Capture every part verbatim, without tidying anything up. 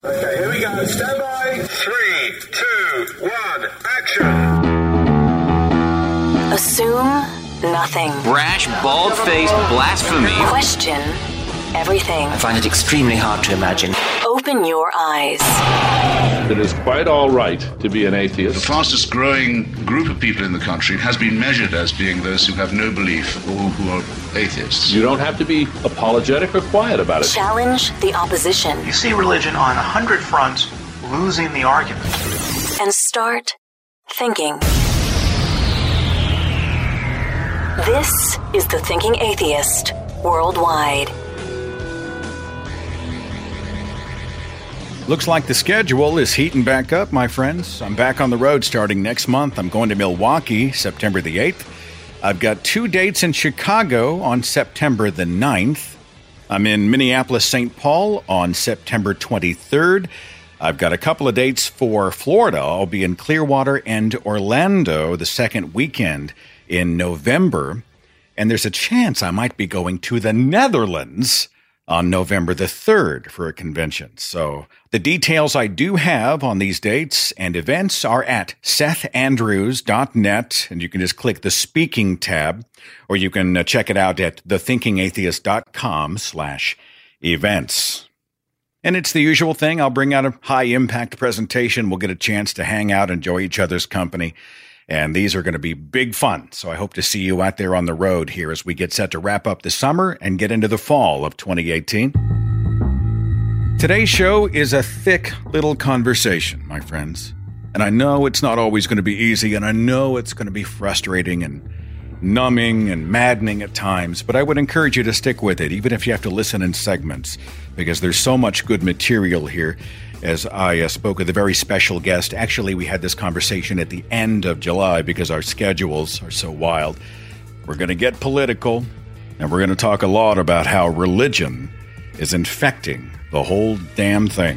Okay, here we go. Stand by. Three, two, one, action. Assume nothing. Brash, bald-faced blasphemy. Question everything. I find it extremely hard to imagine. Open your eyes. It is quite all right to be an atheist. The fastest growing group of people in the country has been measured as being those who have no belief or who are atheists. You don't have to be apologetic or quiet about it. Challenge the opposition. You see religion on a hundred fronts losing the argument. And start thinking. This is The Thinking Atheist Worldwide. Looks like the schedule is heating back up, my friends. I'm back on the road starting next month. I'm going to Milwaukee, September the eighth. I've got two dates in Chicago on September the ninth. I'm in Minneapolis, Saint Paul on September twenty-third. I've got a couple of dates for Florida. I'll be in Clearwater and Orlando the second weekend in November. And there's a chance I might be going to the Netherlands on November the third for a convention. So the details I do have on these dates and events are at seth andrews dot net, and you can just click the speaking tab, or you can uh, check it out at the thinking atheist dot com slash events. And it's the usual thing. I'll bring out a high-impact presentation. We'll get a chance to hang out, enjoy each other's company. And these are going to be big fun. So I hope to see you out there on the road here as we get set to wrap up the summer and get into the fall of twenty eighteen. Today's show is a thick little conversation, my friends. And I know it's not always going to be easy, and I know it's going to be frustrating and numbing and maddening at times, but I would encourage you to stick with it, even if you have to listen in segments, because there's so much good material here. As I uh, spoke with a very special guest. Actually, we had this conversation at the end of July because our schedules are so wild. We're going to get political, and we're going to talk a lot about how religion is infecting the whole damn thing.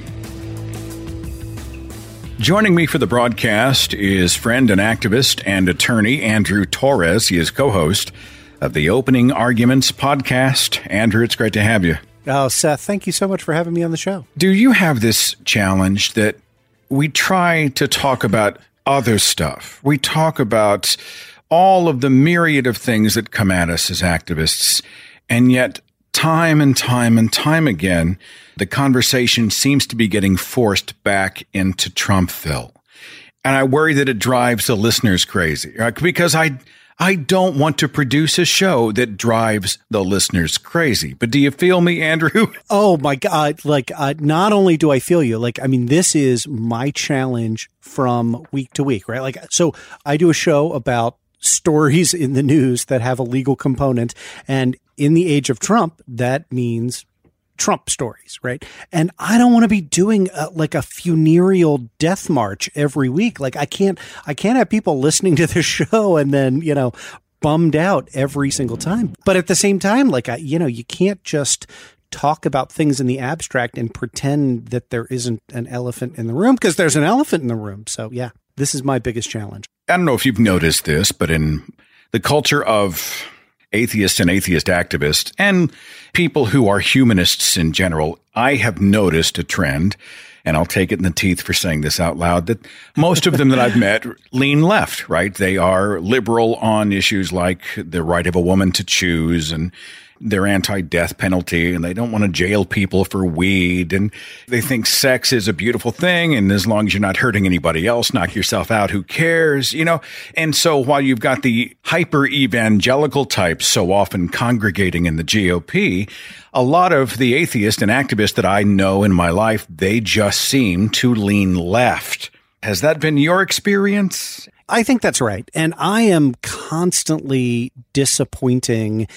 Joining me for the broadcast is friend and activist and attorney Andrew Torres. He is co-host of the Opening Arguments podcast. Andrew, it's great to have you. Oh, Seth, thank you so much for having me on the show. Do you have this challenge that we try to talk about other stuff? We talk about all of the myriad of things that come at us as activists, and yet time and time and time again, the conversation seems to be getting forced back into Trumpville. And I worry that it drives the listeners crazy, right? Because I... I don't want to produce a show that drives the listeners crazy. But do you feel me, Andrew? Oh, my God. Like, uh, not only do I feel you, like, I mean, this is my challenge from week to week, right? Like, so I do a show about stories in the news that have a legal component. And in the age of Trump, that means Trump stories, right? And I don't want to be doing a, like a funereal death march every week. Like I can't, I can't have people listening to the show and then, you know, bummed out every single time. But at the same time, like, I, you know, you can't just talk about things in the abstract and pretend that there isn't an elephant in the room, because there's an elephant in the room. So yeah, this is my biggest challenge. I don't know if you've noticed this, but in the culture of atheists and atheist activists and people who are humanists in general, I have noticed a trend, and I'll take it in the teeth for saying this out loud, that most of them that I've met lean left, right? They are liberal on issues like the right of a woman to choose, and they're anti-death penalty, and they don't want to jail people for weed, and they think sex is a beautiful thing, and as long as you're not hurting anybody else, knock yourself out, who cares, you know? And so while you've got the hyper-evangelical types so often congregating in the G O P, a lot of the atheists and activists that I know in my life, they just seem to lean left. Has that been your experience? I think that's right. And I am constantly disappointing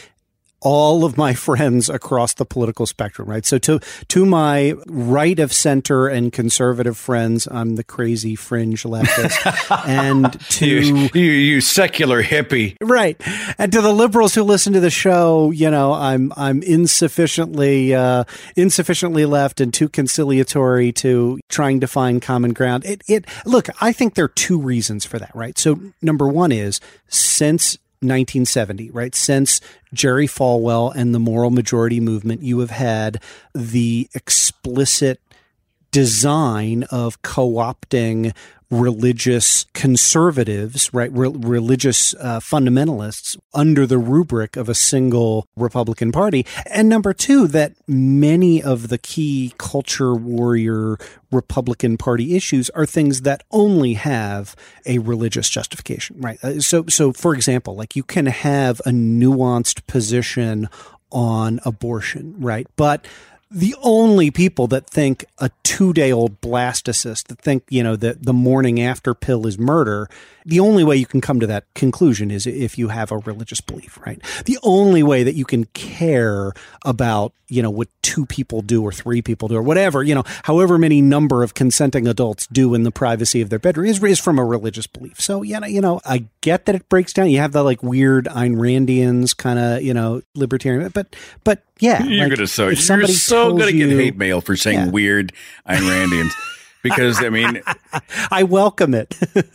all of my friends across the political spectrum, right? So to to my right of center and conservative friends, I'm the crazy fringe leftist. And to you, you, you secular hippie, right? And to the liberals who listen to the show, you know, I'm I'm insufficiently uh, insufficiently left and too conciliatory to trying to find common ground. It it look, I think there are two reasons for that, right? So number one is since nineteen seventy, right? Since Jerry Falwell and the moral majority movement, you have had the explicit design of co-opting religious conservatives, right, re- religious uh, fundamentalists under the rubric of a single Republican Party. And number two, that many of the key culture warrior Republican Party issues are things that only have a religious justification, right? Uh, so, so for example, like you can have a nuanced position on abortion, right? But the only people that think a two-day-old blastocyst, that think, you know, that the morning after pill is murder, the only way you can come to that conclusion is if you have a religious belief, right? The only way that you can care about, you know, what two people do or three people do or whatever, you know, however many number of consenting adults do in the privacy of their bedroom is, is from a religious belief. So, you know, you know, I get that it breaks down. You have the like weird Ayn Randians kind of, you know, libertarian, but, but yeah. You're like, going to so, if you're so going to get you, hate mail for saying yeah. weird Ayn Randians. Because, I mean, I welcome it.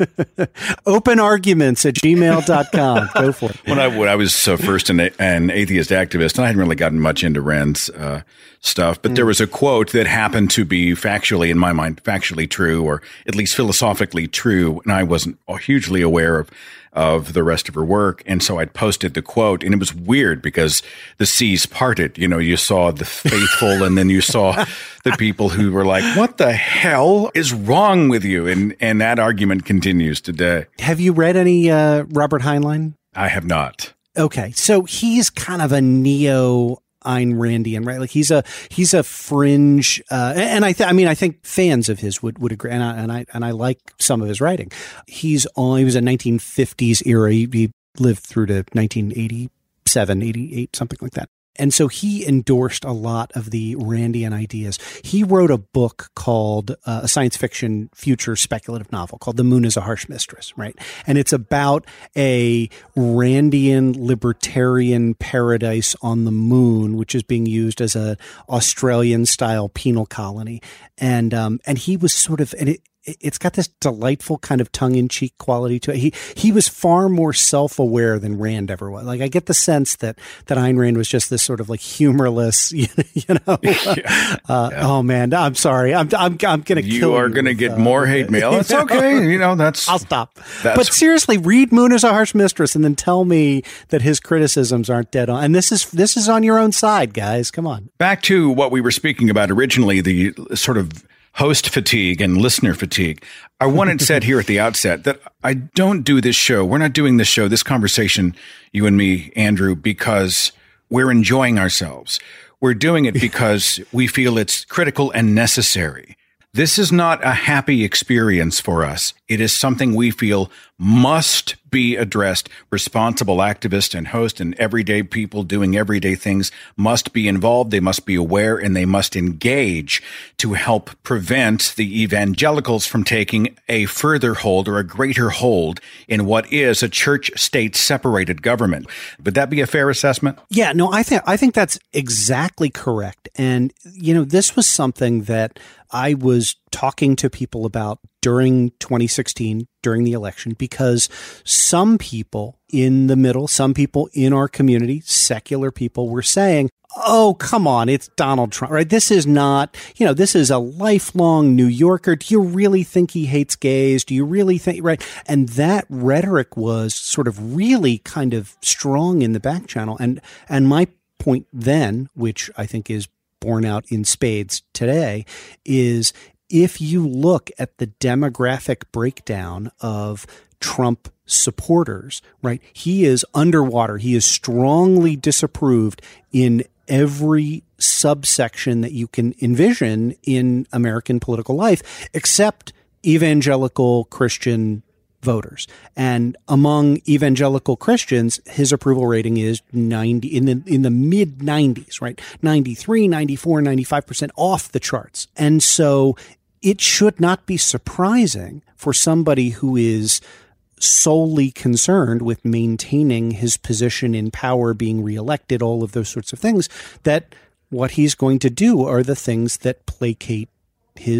Open arguments at gmail dot com. Go for it. When I, when I was uh, first an, an atheist activist, and I hadn't really gotten much into Rand's uh, stuff, but mm. there was a quote that happened to be factually, in my mind, factually true, or at least philosophically true. And I wasn't hugely aware of of the rest of her work. And so I'd posted the quote, and it was weird because the seas parted. You know, you saw the faithful and then you saw the people who were like, what the hell is wrong with you? And and that argument continues today. Have you read any uh, Robert Heinlein? I have not. Okay. So he's kind of a neo Ayn Randian, right? Like he's a he's a fringe, uh, and I th- I mean I think fans of his would, would agree, and I and I and I like some of his writing. He's on he was a nineteen fifties era. He, he lived through to nineteen eighty-seven, eighty-eight, something like that. And so he endorsed a lot of the Randian ideas. He wrote a book called uh, a science fiction future speculative novel called The Moon is a Harsh Mistress, right? And it's about a Randian libertarian paradise on the moon, which is being used as a Australian style penal colony. And, um, and he was sort of, and it, it's got this delightful kind of tongue-in-cheek quality to it. He he was far more self-aware than Rand ever was. Like I get the sense that that Ayn Rand was just this sort of like humorless, you know. yeah. Uh, yeah. Oh man, I'm sorry. I'm I'm I'm gonna you kill you. are gonna with, get uh, more hate mail. It's okay. You know that's. I'll stop. That's, but seriously, read Moon is a Harsh Mistress and then tell me that his criticisms aren't dead on. And this is this is on your own side, guys. Come on. Back to what we were speaking about originally, the sort of host fatigue and listener fatigue. I wanted said here at the outset that I don't do this show. We're not doing this show, this conversation, you and me, Andrew, because we're enjoying ourselves. We're doing it because we feel it's critical and necessary. This is not a happy experience for us. It is something we feel must be addressed. Responsible activists and hosts and everyday people doing everyday things must be involved. They must be aware and they must engage to help prevent the evangelicals from taking a further hold or a greater hold in what is a church-state separated government. Would that be a fair assessment? Yeah, no, I think I think that's exactly correct. And, you know, this was something that I was talking to people about during twenty sixteen, during the election, because some people in the middle, some people in our community, secular people, were saying, oh, come on, it's Donald Trump, right? This is not, you know, this is a lifelong New Yorker. Do you really think he hates gays? Do you really think, right? And that rhetoric was sort of really kind of strong in the back channel. And, and my point then, which I think is borne out in spades today, is if you look at the demographic breakdown of Trump supporters, right, he is underwater. He is strongly disapproved in every subsection that you can envision in American political life, except evangelical Christian voters. And among evangelical Christians, his approval rating is ninety in the in the mid nineties, right? ninety-three, ninety-four, ninety-five percent off the charts. And so it should not be surprising for somebody who is solely concerned with maintaining his position in power, being reelected, all of those sorts of things, that what he's going to do are the things that placate his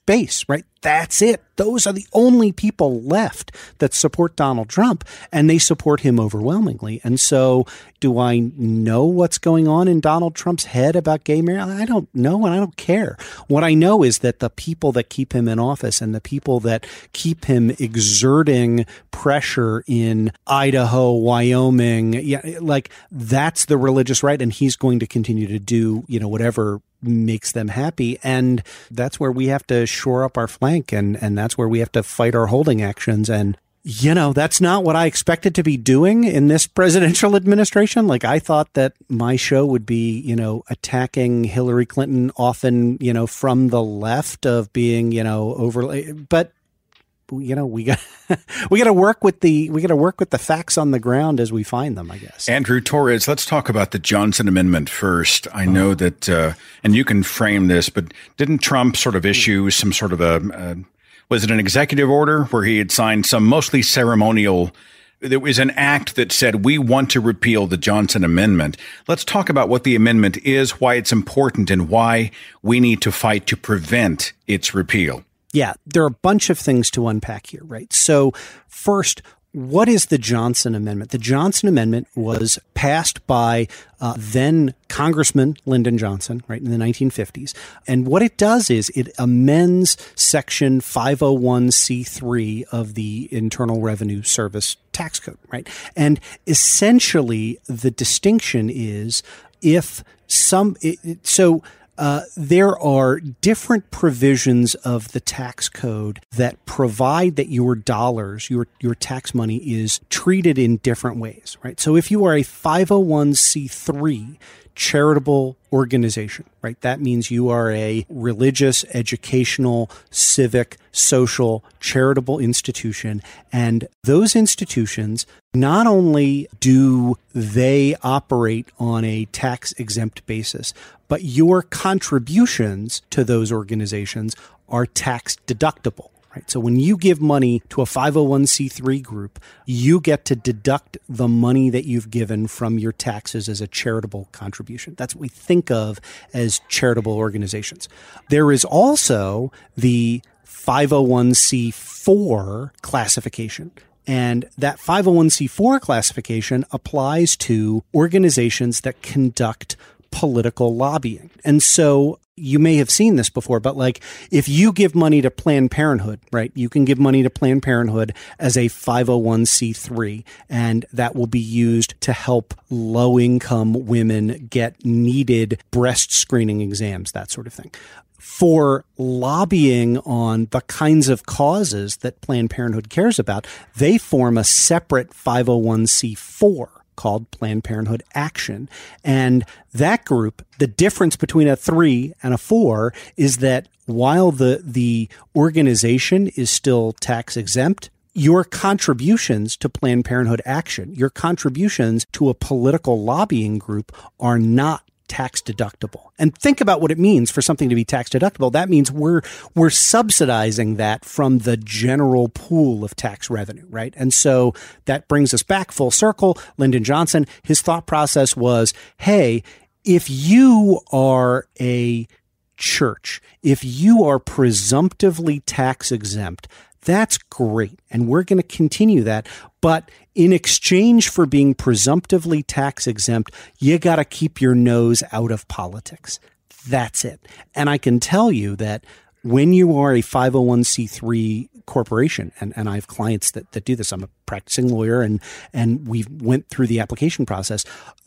base, right? That's it. Those are the only people left that support Donald Trump, and they support him overwhelmingly. And so do I know what's going on in Donald Trump's head about gay marriage? I don't know, and I don't care. What I know is that the people that keep him in office and the people that keep him exerting pressure in Idaho, Wyoming, yeah, like that's the religious right, and he's going to continue to do, you know, whatever makes them happy. And that's where we have to shore up our flank, and, and that's where we have to fight our holding actions. And, you know, that's not what I expected to be doing in this presidential administration. Like, I thought that my show would be, you know, attacking Hillary Clinton, often, you know, from the left of being, you know, overly, but you know, we got we got to work with the we got to work with the facts on the ground as we find them, I guess. Andrew Torres, let's talk about the Johnson Amendment first. I know that, uh, and you can frame this, but didn't Trump sort of issue some sort of a uh, was it an executive order where he had signed some mostly ceremonial? There was an act that said we want to repeal the Johnson Amendment. Let's talk about what the amendment is, why it's important, and why we need to fight to prevent its repeal. Yeah, there are a bunch of things to unpack here, right? So first, what is the Johnson Amendment? The Johnson Amendment was passed by uh, then Congressman Lyndon Johnson, right, in the nineteen fifties. And what it does is it amends Section five oh one c three of the Internal Revenue Service tax code, right? And essentially, the distinction is if some it, it, so. Uh, there are different provisions of the tax code that provide that your dollars, your your tax money is treated in different ways, right? So if you are a five oh one c three charitable organization, right? That means you are a religious, educational, civic, social, charitable institution. And those institutions, not only do they operate on a tax exempt basis, but your contributions to those organizations are tax deductible. Right. So when you give money to a five oh one c three group, you get to deduct the money that you've given from your taxes as a charitable contribution. That's what we think of as charitable organizations. There is also the five oh one c four classification. And that five oh one c four classification applies to organizations that conduct political lobbying. And so you may have seen this before, but like if you give money to Planned Parenthood, right, you can give money to Planned Parenthood as a five oh one c three, and that will be used to help low-income women get needed breast screening exams, that sort of thing. For lobbying on the kinds of causes that Planned Parenthood cares about, they form a separate five oh one c four called Planned Parenthood Action. And that group, the difference between a three and a four is that while the the organization is still tax exempt, your contributions to Planned Parenthood Action, your contributions to a political lobbying group are not tax deductible. And think about what it means for something to be tax deductible. That means we're we're subsidizing that from the general pool of tax revenue, right? And so that brings us back full circle. Lyndon Johnson, his thought process was, hey, if you are a church, if you are presumptively tax exempt, that's great. And we're going to continue that. But in exchange for being presumptively tax exempt, you got to keep your nose out of politics. That's it. And I can tell you that when you are a five oh one c three corporation, and, and I have clients that, that do this, I'm a practicing lawyer, and, and we went through the application process.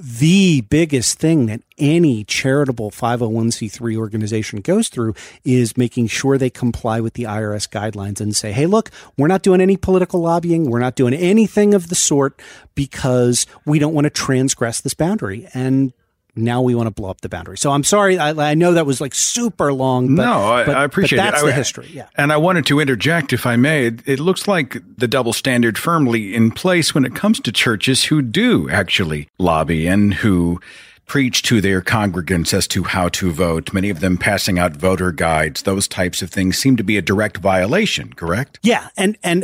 The biggest thing that any charitable five oh one c three organization goes through is making sure they comply with the I R S guidelines and say, hey, look, we're not doing any political lobbying. We're not doing anything of the sort because we don't want to transgress this boundary. And now we want to blow up the boundary. So I'm sorry. I, I know that was like super long. But, no, I, but, I appreciate but that's it. the I, history. Yeah. And I wanted to interject, if I may. It, it looks like the double standard firmly in place when it comes to churches who do actually lobby and who preach to their congregants as to how to vote. Many of them passing out voter guides. Those types of things seem to be a direct violation, correct? Yeah. And, and,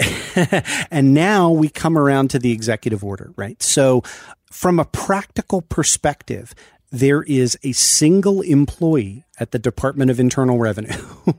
and now we come around to the executive order, right? So from a practical perspective, there is a single employee at the Department of Internal Revenue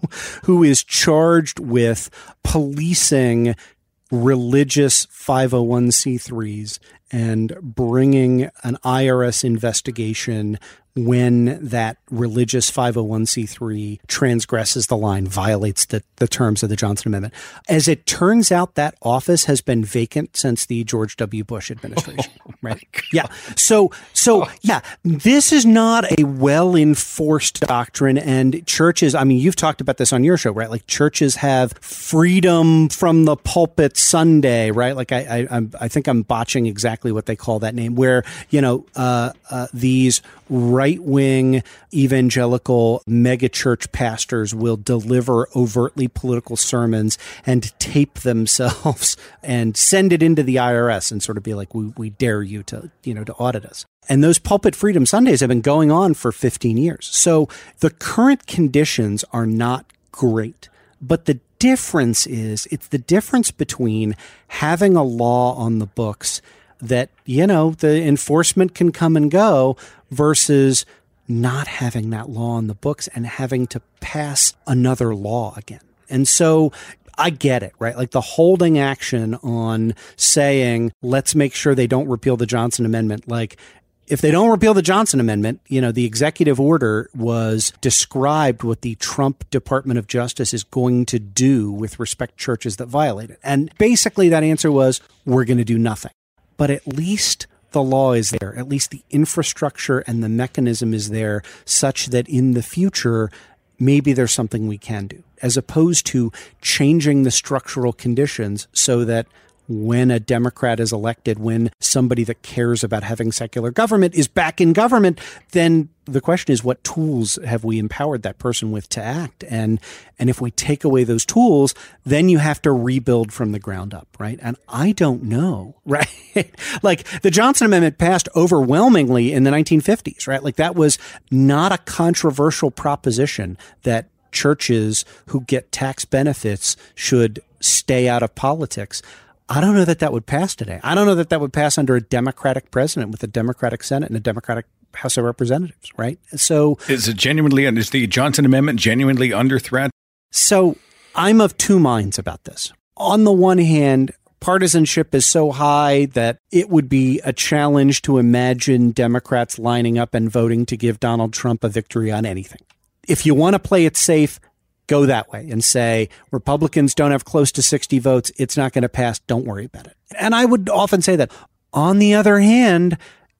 who is charged with policing religious five oh one c threes and bringing an I R S investigation when that religious five oh one c three transgresses the line, violates the, the terms of the Johnson Amendment. As it turns out, that office has been vacant since the George W. Bush administration, oh right? Yeah. So, so oh. yeah, this is not a well-enforced doctrine, and churches, I mean, you've talked about this on your show, right? Like churches have freedom from the pulpit Sunday, right? Like I, I, I'm, I think I'm botching exactly what they call that name, where, you know, uh, uh, these right-wing evangelical megachurch pastors will deliver overtly political sermons and tape themselves and send it into the I R S and sort of be like, we, we dare you to, you know, to audit us. And those Pulpit Freedom Sundays have been going on for fifteen years. So the current conditions are not great, but the difference is, it's the difference between having a law on the books that, you know, the enforcement can come and go versus not having that law on the books and having to pass another law again. And so I get it, right? Like the holding action on saying, let's make sure they don't repeal the Johnson Amendment. Like if they don't repeal the Johnson Amendment, you know, the executive order was described what the Trump Department of Justice is going to do with respect to churches that violate it. And basically that answer was, we're going to do nothing. But at least the law is there. At least the infrastructure and the mechanism is there such that in the future, maybe there's something we can do, as opposed to changing the structural conditions so that when a Democrat is elected, when somebody that cares about having secular government is back in government, then the question is, what tools have we empowered that person with to act? And and if we take away those tools, then you have to rebuild from the ground up, right? And I don't know, right? Like the Johnson Amendment passed overwhelmingly in the nineteen fifties, right? Like that was not a controversial proposition that churches who get tax benefits should stay out of politics. I don't know that that would pass today. I don't know that that would pass under a Democratic president with a Democratic Senate and a Democratic House of Representatives, right? So is it genuinely, is the Johnson Amendment genuinely under threat? So I'm of two minds about this. On the one hand, partisanship is so high that it would be a challenge to imagine Democrats lining up and voting to give Donald Trump a victory on anything. If you want to play it safe, go that way and say Republicans don't have close to sixty votes. It's not going to pass. Don't worry about it. And I would often say that. On the other hand,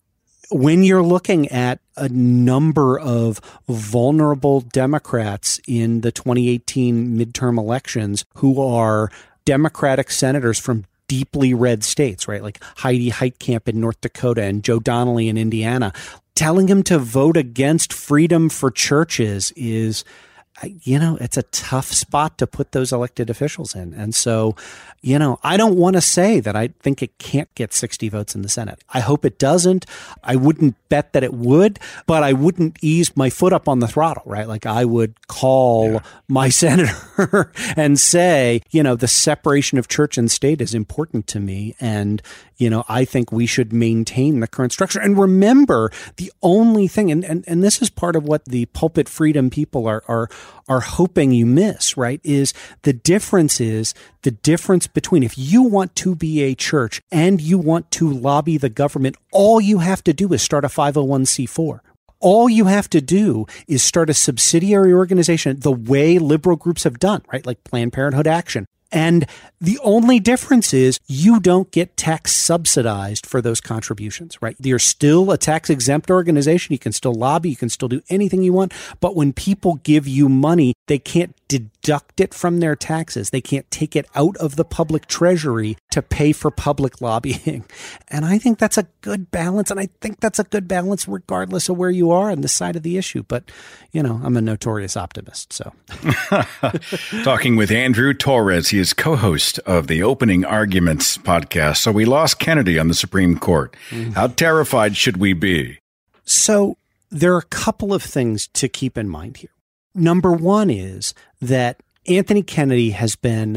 when you're looking at a number of vulnerable Democrats in the twenty eighteen midterm elections who are Democratic senators from deeply red states, right? Like Heidi Heitkamp in North Dakota and Joe Donnelly in Indiana, telling him to vote against freedom for churches is, you know, it's a tough spot to put those elected officials in. And so, you know, I don't want to say that I think it can't get sixty votes in the Senate. I hope it doesn't. I wouldn't bet that it would, but I wouldn't ease my foot up on the throttle, right? Like I would call yeah. my senator and say, you know, the separation of church and state is important to me. And, you know, I think we should maintain the current structure. And remember, the only thing, and, and, and this is part of what the pulpit freedom people are, are, are hoping you miss, right, is the difference is the difference between if you want to be a church and you want to lobby the government, all you have to do is start a five oh one c four. All you have to do is start a subsidiary organization the way liberal groups have done, right, like Planned Parenthood Action. And the only difference is you don't get tax subsidized for those contributions, right? You're still a tax exempt organization. You can still lobby. You can still do anything you want. But when people give you money, they can't deduct it from their taxes. They can't take it out of the public treasury to pay for public lobbying. And I think that's a good balance. And I think that's a good balance regardless of where you are on this side of the issue. But, you know, I'm a notorious optimist. So talking with Andrew Torrez, he is co-host of the Opening Arguments podcast. So we lost Kennedy on the Supreme Court. Mm-hmm. How terrified should we be? So there are a couple of things to keep in mind here. Number one is that Anthony Kennedy has been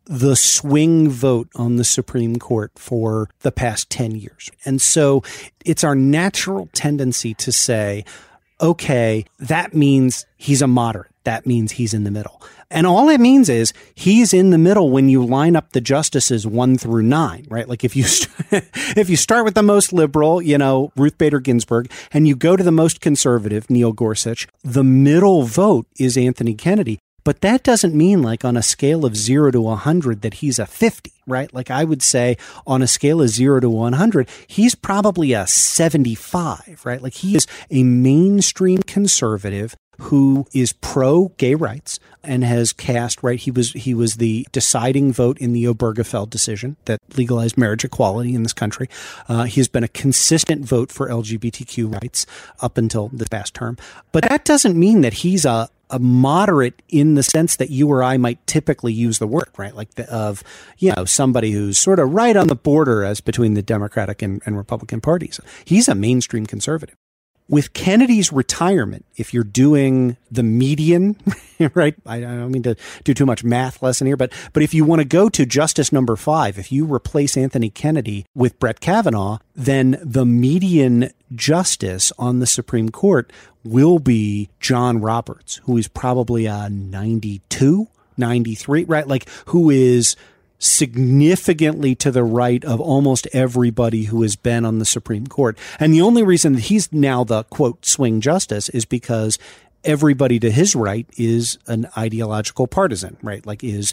the swing vote on the Supreme Court for the past ten years. And so it's our natural tendency to say, okay, that means he's a moderate. That means he's in the middle. And all it means is he's in the middle when you line up the justices one through nine, right? Like if you st- if you start with the most liberal, you know, Ruth Bader Ginsburg, and you go to the most conservative, Neil Gorsuch, the middle vote is Anthony Kennedy. But that doesn't mean like on a scale of zero to one hundred that he's a fifty, right? Like I would say on a scale of zero to one hundred, he's probably a seventy-five, right? Like he is a mainstream conservative who is pro gay rights and has cast, right? He was he was the deciding vote in the Obergefell decision that legalized marriage equality in this country. Uh, he has been a consistent vote for L G B T Q rights up until this past term. But that doesn't mean that he's a a moderate in the sense that you or I might typically use the word, right? Like the, of, you know, somebody who's sort of right on the border as between the Democratic and, and Republican parties. He's a mainstream conservative. With Kennedy's retirement, if you're doing the median, right? I, I don't mean to do too much math lesson here, but but if you want to go to justice number five, if you replace Anthony Kennedy with Brett Kavanaugh, then the median justice on the Supreme Court will be John Roberts, who is probably a ninety-two, ninety-three, right? Like who is significantly to the right of almost everybody who has been on the Supreme Court. And the only reason that he's now the, quote, swing justice is because everybody to his right is an ideological partisan, right? Like is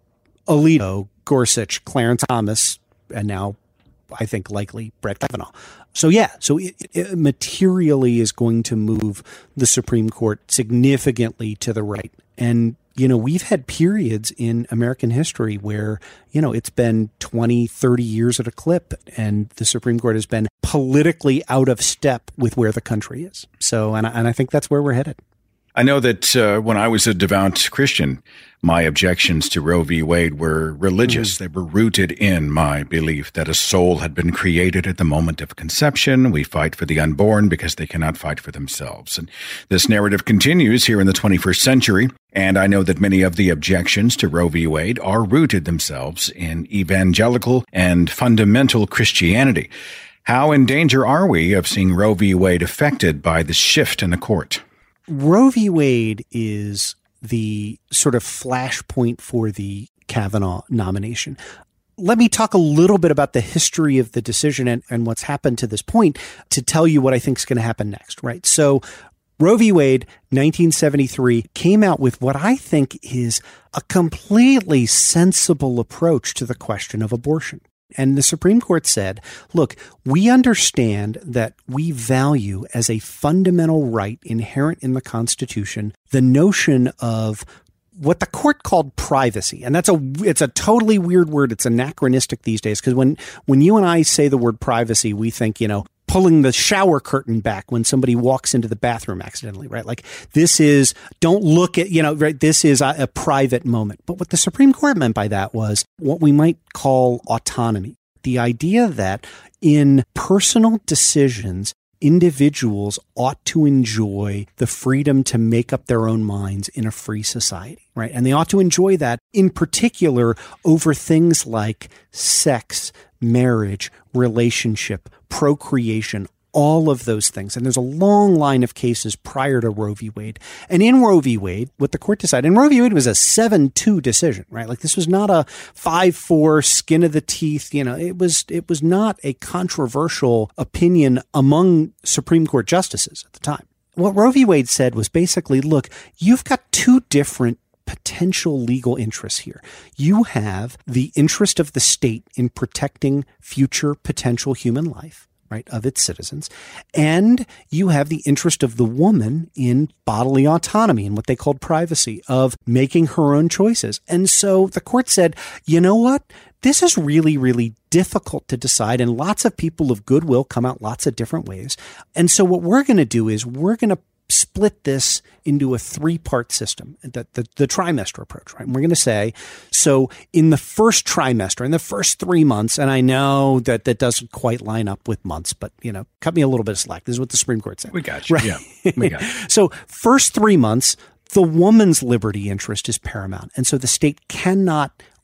Alito, Gorsuch, Clarence Thomas, and now I think likely Brett Kavanaugh. So yeah, so it, it materially is going to move the Supreme Court significantly to the right. And you know, we've had periods in American history where, you know, it's been twenty, thirty years at a clip, and the Supreme Court has been politically out of step with where the country is. So, and I, and I think that's where we're headed. I know that uh, when I was a devout Christian, my objections to Roe v. Wade were religious. Mm. They were rooted in my belief that a soul had been created at the moment of conception. We fight for the unborn because they cannot fight for themselves. And this narrative continues here in the twenty-first century. And I know that many of the objections to Roe v. Wade are rooted themselves in evangelical and fundamental Christianity. How in danger are we of seeing Roe v. Wade affected by this shift in the court? Roe v. Wade is the sort of flashpoint for the Kavanaugh nomination. Let me talk a little bit about the history of the decision and, and what's happened to this point to tell you what I think is going to happen next, right? So Roe v. Wade, nineteen seventy-three, came out with what I think is a completely sensible approach to the question of abortion. And the Supreme Court said, look, we understand that we value as a fundamental right inherent in the Constitution the notion of what the court called privacy. And that's a it's a totally weird word. It's anachronistic these days because when when you and I say the word privacy, we think, you know, pulling the shower curtain back when somebody walks into the bathroom accidentally, right? Like this is, don't look at, you know, right? This is a, a private moment. But what the Supreme Court meant by that was what we might call autonomy. The idea that in personal decisions, individuals ought to enjoy the freedom to make up their own minds in a free society, right? And they ought to enjoy that in particular over things like sex, marriage, relationship, procreation, all of those things. And there's a long line of cases prior to Roe v. Wade. And in Roe v. Wade, what the court decided, and Roe v. Wade was a seven two decision, right? Like this was not a five four skin of the teeth, you know, it was, it was not a controversial opinion among Supreme Court justices at the time. What Roe v. Wade said was basically, look, you've got two different potential legal interests here. You have the interest of the state in protecting future potential human life, right, of its citizens. And you have the interest of the woman in bodily autonomy and what they called privacy, of making her own choices. And so the court said, you know what? This is really, really difficult to decide. And lots of people of goodwill come out lots of different ways. And so what we're going to do is we're going to split this into a three-part system, the, the, the trimester approach, right? And we're going to say, so in the first trimester, in the first three months, and I know that that doesn't quite line up with months, but, you know, cut me a little bit of slack. This is what the Supreme Court said. We got you. Right? Yeah, we got you. So first three months, the woman's liberty interest is paramount. And so the state cannot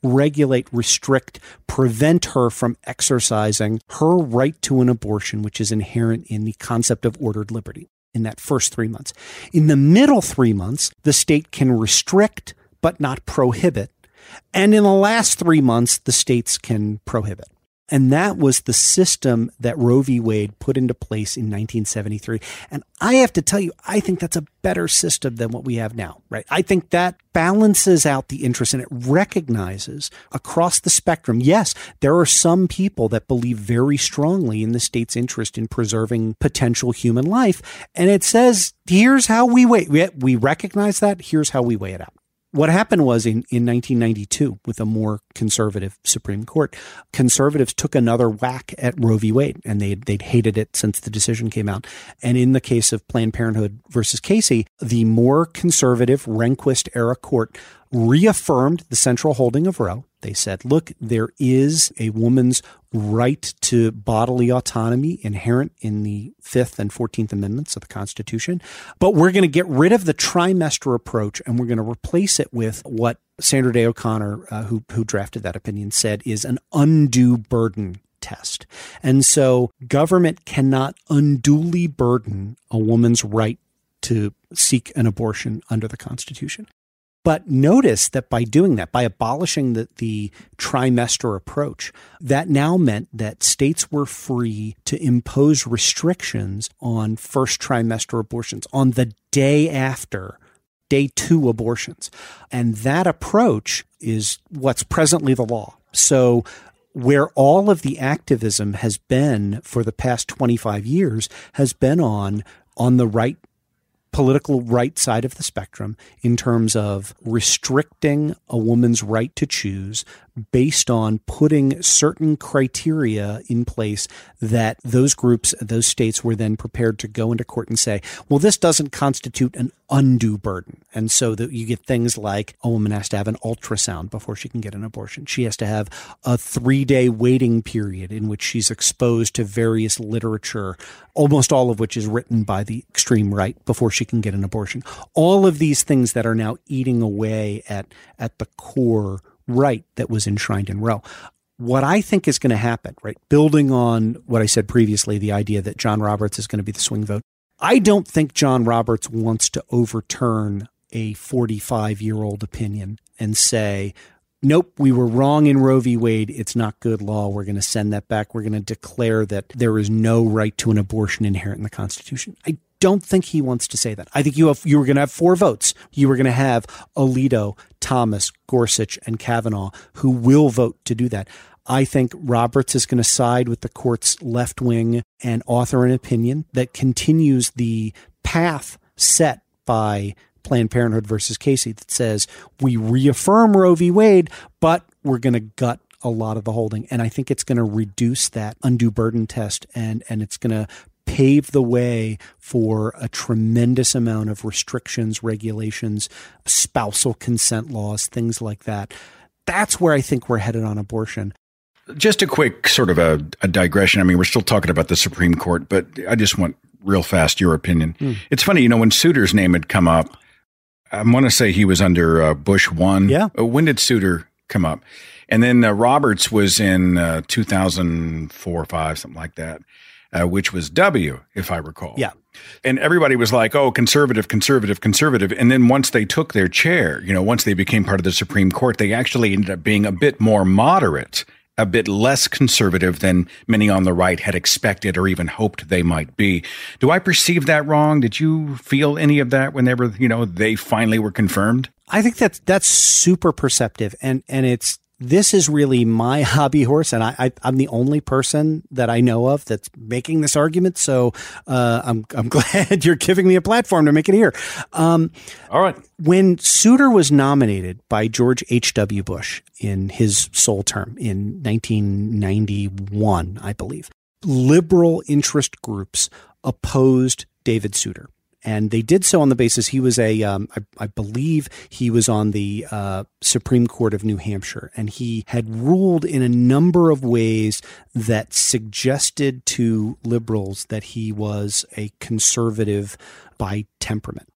regulate, restrict, prevent her from exercising her right to an abortion, which is inherent in the concept of ordered liberty in that first three months. In the middle three months, the state can restrict but not prohibit. And in the last three months, the states can prohibit. And that was the system that Roe v. Wade put into place in nineteen seventy-three. And I have to tell you, I think that's a better system than what we have now, right? I think that balances out the interests and it recognizes across the spectrum. Yes, there are some people that believe very strongly in the state's interest in preserving potential human life. And it says, here's how we weigh. We recognize that. Here's how we weigh it out. What happened was in, in nineteen ninety-two, with a more conservative Supreme Court, conservatives took another whack at Roe v. Wade, and they'd, they'd hated it since the decision came out. And in the case of Planned Parenthood versus Casey, the more conservative Rehnquist-era court reaffirmed the central holding of Roe. They said, look, there is a woman's right to bodily autonomy inherent in the Fifth and Fourteenth Amendments of the Constitution, but we're going to get rid of the trimester approach and we're going to replace it with what Sandra Day O'Connor, uh, who, who drafted that opinion, said is an undue burden test. And so government cannot unduly burden a woman's right to seek an abortion under the Constitution. But notice that by doing that, by abolishing the, the trimester approach, that now meant that states were free to impose restrictions on first trimester abortions, on the day after day two abortions. And that approach is what's presently the law. So where all of the activism has been for the past twenty-five years has been on, on the right political right side of the spectrum in terms of restricting a woman's right to choose based on putting certain criteria in place that those groups, those states were then prepared to go into court and say, well, this doesn't constitute an undue burden. And so that you get things like a woman has to have an ultrasound before she can get an abortion. She has to have a three-day waiting period in which she's exposed to various literature, almost all of which is written by the extreme right, before she can get an abortion. All of these things that are now eating away at, at the core right that was enshrined in Roe. What I think is going to happen, right, building on what I said previously, the idea that John Roberts is going to be the swing vote, I don't think John Roberts wants to overturn a forty-five-year-old opinion and say, nope, we were wrong in Roe v. Wade. It's not good law. We're going to send that back. We're going to declare that there is no right to an abortion inherent in the Constitution. I don't think he wants to say that. I think you have, you were going to have four votes. You were going to have Alito, Thomas, Gorsuch, and Kavanaugh who will vote to do that. I think Roberts is going to side with the court's left wing and author an opinion that continues the path set by Planned Parenthood versus Casey that says we reaffirm Roe v. Wade, but we're going to gut a lot of the holding. And I think it's going to reduce that undue burden test, and, and it's going to pave the way for a tremendous amount of restrictions, regulations, spousal consent laws, things like that. That's where I think we're headed on abortion. Just a quick sort of a, a digression. I mean, we're still talking about the Supreme Court, but I just want real fast your opinion. Mm. It's funny, you know, when Souter's name had come up, I want to say he was under uh, Bush one. Yeah. Uh, when did Souter come up? And then uh, Roberts was in uh, two thousand four or five, something like that, uh, which was W, if I recall. Yeah. And everybody was like, oh, conservative, conservative, conservative. And then once they took their chair, you know, once they became part of the Supreme Court, they actually ended up being a bit more moderate, a bit less conservative than many on the right had expected or even hoped they might be. Do I perceive that wrong? Did you feel any of that whenever, you know, they finally were confirmed? I think that's, that's super perceptive. And, and it's, this is really my hobby horse, and I, I, I'm the only person that I know of that's making this argument. So uh, I'm I'm glad you're giving me a platform to make it here. Um, All right. When Souter was nominated by George H W. Bush in his sole term in nineteen ninety-one, I believe, liberal interest groups opposed David Souter. And they did so on the basis he was a, um, I, I believe he was on the uh, Supreme Court of New Hampshire, and he had ruled in a number of ways that suggested to liberals that he was a conservative by temperament.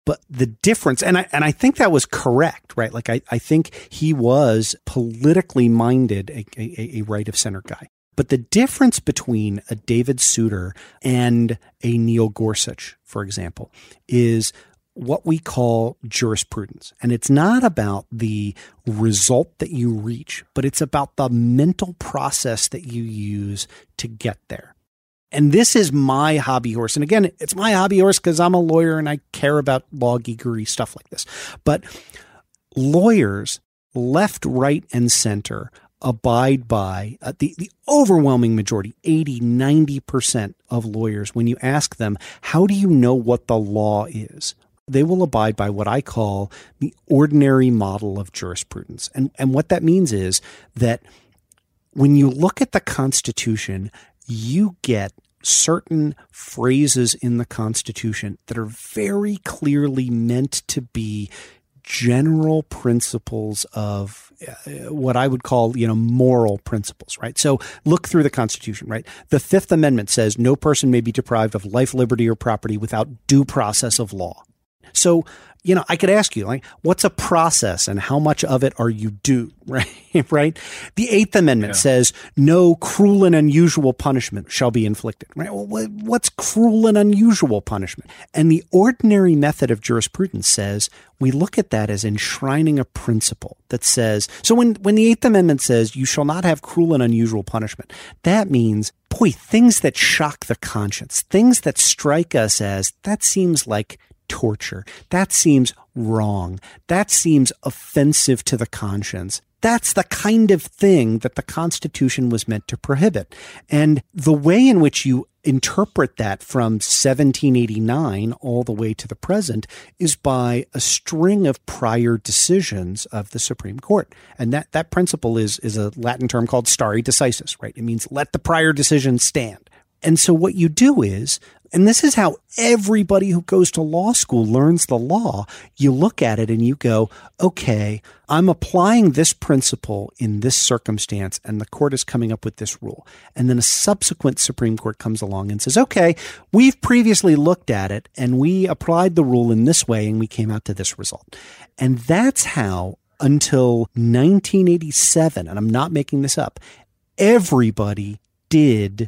But the difference, and I and I think that was correct, right? Like I, I think he was politically minded, a, a, a right of center guy. But the difference between a David Souter and a Neil Gorsuch, for example, is what we call jurisprudence. And it's not about the result that you reach, but it's about the mental process that you use to get there. And this is my hobby horse. And again, it's my hobby horse because I'm a lawyer and I care about law geekery stuff like this. But lawyers, left, right, and center, abide by uh, the, the overwhelming majority, eighty, ninety percent of lawyers, when you ask them, how do you know what the law is? They will abide by what I call the ordinary model of jurisprudence. And, and what that means is that when you look at the Constitution, you get certain phrases in the Constitution that are very clearly meant to be general principles of uh, what I would call, you know, moral principles, right? So look through the Constitution, right? The Fifth Amendment says no person may be deprived of life, liberty, or property without due process of law. So, you know, I could ask you, like, what's a process and how much of it are you due, right? Right? The Eighth Amendment yeah. says no cruel and unusual punishment shall be inflicted, right? Well, what's cruel and unusual punishment? And the ordinary method of jurisprudence says we look at that as enshrining a principle that says, so when, when the Eighth Amendment says you shall not have cruel and unusual punishment, that means, boy, things that shock the conscience, things that strike us as, that seems like torture. That seems wrong. That seems offensive to the conscience. That's the kind of thing that the Constitution was meant to prohibit. And the way in which you interpret that from seventeen eighty-nine all the way to the present is by a string of prior decisions of the Supreme Court. And that, that principle is, is a Latin term called stare decisis, right? It means let the prior decision stand. And so what you do is, and this is how everybody who goes to law school learns the law, you look at it and you go, okay, I'm applying this principle in this circumstance and the court is coming up with this rule. And then a subsequent Supreme Court comes along and says, okay, we've previously looked at it and we applied the rule in this way and we came out to this result. And that's how, until nineteen eighty-seven, and I'm not making this up, everybody did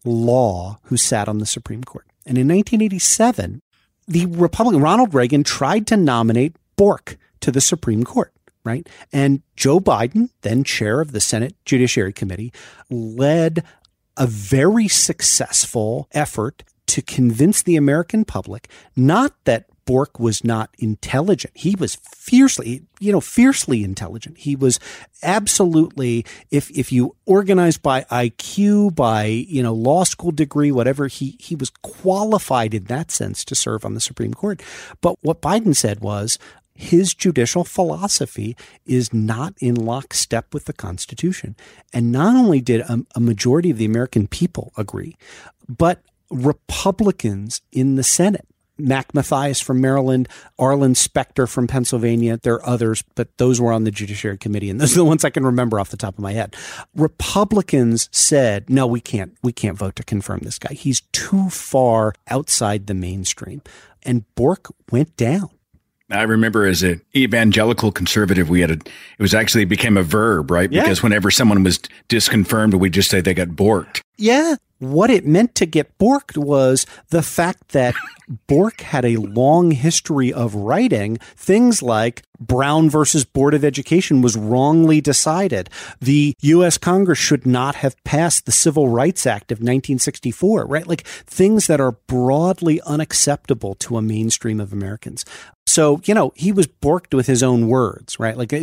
law who sat on the Supreme Court. And in nineteen eighty-seven, the Republican Ronald Reagan tried to nominate Bork to the Supreme Court, right? And Joe Biden, then chair of the Senate Judiciary Committee, led a very successful effort to convince the American public not that Bork was not intelligent. He was fiercely, you know, fiercely intelligent. He was absolutely, if if you organize by I Q, by, you know, law school degree, whatever, he he was qualified in that sense to serve on the Supreme Court. But what Biden said was his judicial philosophy is not in lockstep with the Constitution. And not only did a, a majority of the American people agree, but Republicans in the Senate, Mac Mathias from Maryland, Arlen Specter from Pennsylvania. There are others, but those were on the Judiciary Committee, and those are the ones I can remember off the top of my head. Republicans said, no, we can't, we can't vote to confirm this guy. He's too far outside the mainstream. And Bork went down. I remember as an evangelical conservative, we had a, it was actually became a verb, right? Yeah. Because whenever someone was disconfirmed, we'd just say they got borked. Yeah. What it meant to get borked was the fact that Bork had a long history of writing things like Brown versus Board of Education was wrongly decided. The U S Congress should not have passed the Civil Rights Act of nineteen sixty-four, right? Like things that are broadly unacceptable to a mainstream of Americans. So, you know, he was borked with his own words, right? Like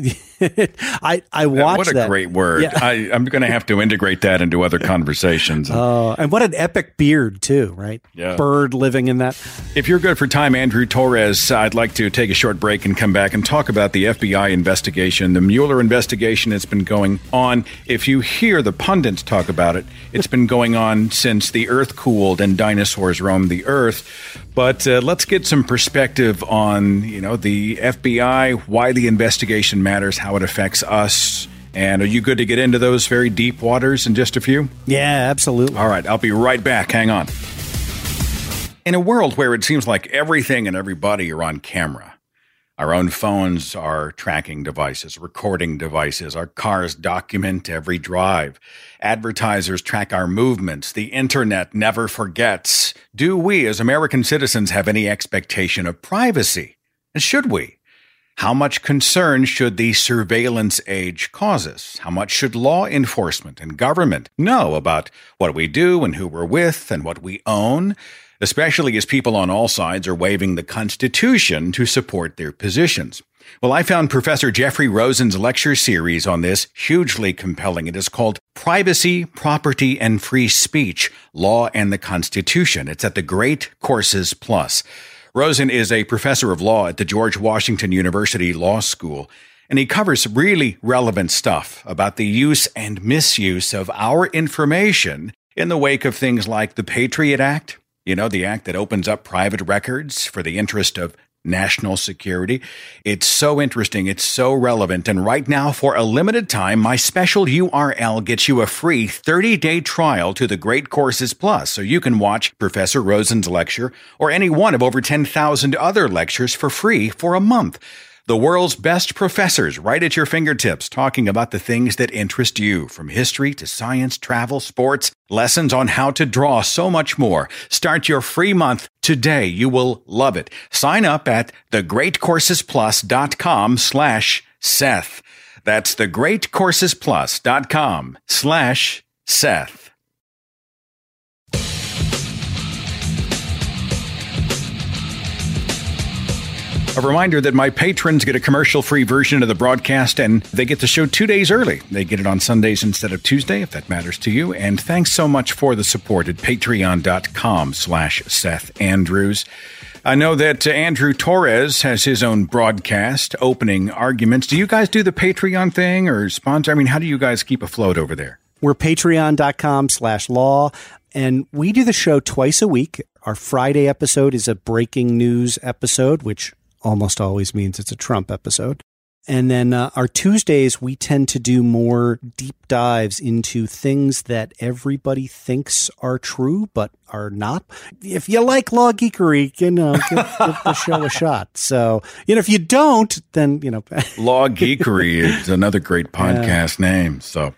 I, I watched What a that. great word. Yeah. I, I'm going to have to integrate that into other conversations. Oh, uh, and what an epic beard too, right? Yeah. Bird living in that. If you're good for time, Andrew Torres, I'd like to take a short break and come back and talk about the F B I investigation, the Mueller investigation that's been going on. If you hear the pundits talk about it, it's been going on since the earth cooled and dinosaurs roamed the earth. But uh, let's get some perspective on, you know, the F B I, why the investigation matters, how it affects us. And are you good to get into those very deep waters in just a few? Yeah, absolutely. All right, I'll be right back. Hang on. In a world where it seems like everything and everybody are on camera, our own phones are tracking devices, recording devices, our cars document every drive, advertisers track our movements, the internet never forgets. Do we as American citizens have any expectation of privacy? And should we? How much concern should the surveillance age cause us? How much should law enforcement and government know about what we do and who we're with and what we own, especially as people on all sides are waving the Constitution to support their positions? Well, I found Professor Jeffrey Rosen's lecture series on this hugely compelling. It is called Privacy, Property, and Free Speech, Law and the Constitution. It's at the Great Courses Plus. Rosen is a professor of law at the George Washington University Law School, and he covers really relevant stuff about the use and misuse of our information in the wake of things like the Patriot Act, you know, the act that opens up private records for the interest of national security. It's so interesting. It's so relevant. And right now, for a limited time, my special U R L gets you a free thirty-day trial to the Great Courses Plus, so you can watch Professor Rosen's lecture or any one of over ten thousand other lectures for free for a month. The world's best professors right at your fingertips, talking about the things that interest you, from history to science, travel, sports, lessons on how to draw, so much more. Start your free month today. You will love it. Sign up at thegreatcoursesplus.com slash Seth. That's thegreatcoursesplus.com slash Seth. A reminder that my patrons get a commercial-free version of the broadcast, and they get the show two days early. They get it on Sundays instead of Tuesday, if that matters to you. And thanks so much for the support at patreon.com slash Seth Andrews. I know that uh, Andrew Torres has his own broadcast, Opening Arguments. Do you guys do the Patreon thing or sponsor? I mean, how do you guys keep afloat over there? We're patreon.com slash law, and we do the show twice a week. Our Friday episode is a breaking news episode, which almost always means it's a Trump episode. And then uh, our Tuesdays, we tend to do more deep dives into things that everybody thinks are true, but are not. If you like law geekery, you know, give, give the show a shot. So, you know, if you don't, then, you know. Law Geekery is another great podcast yeah. name. So,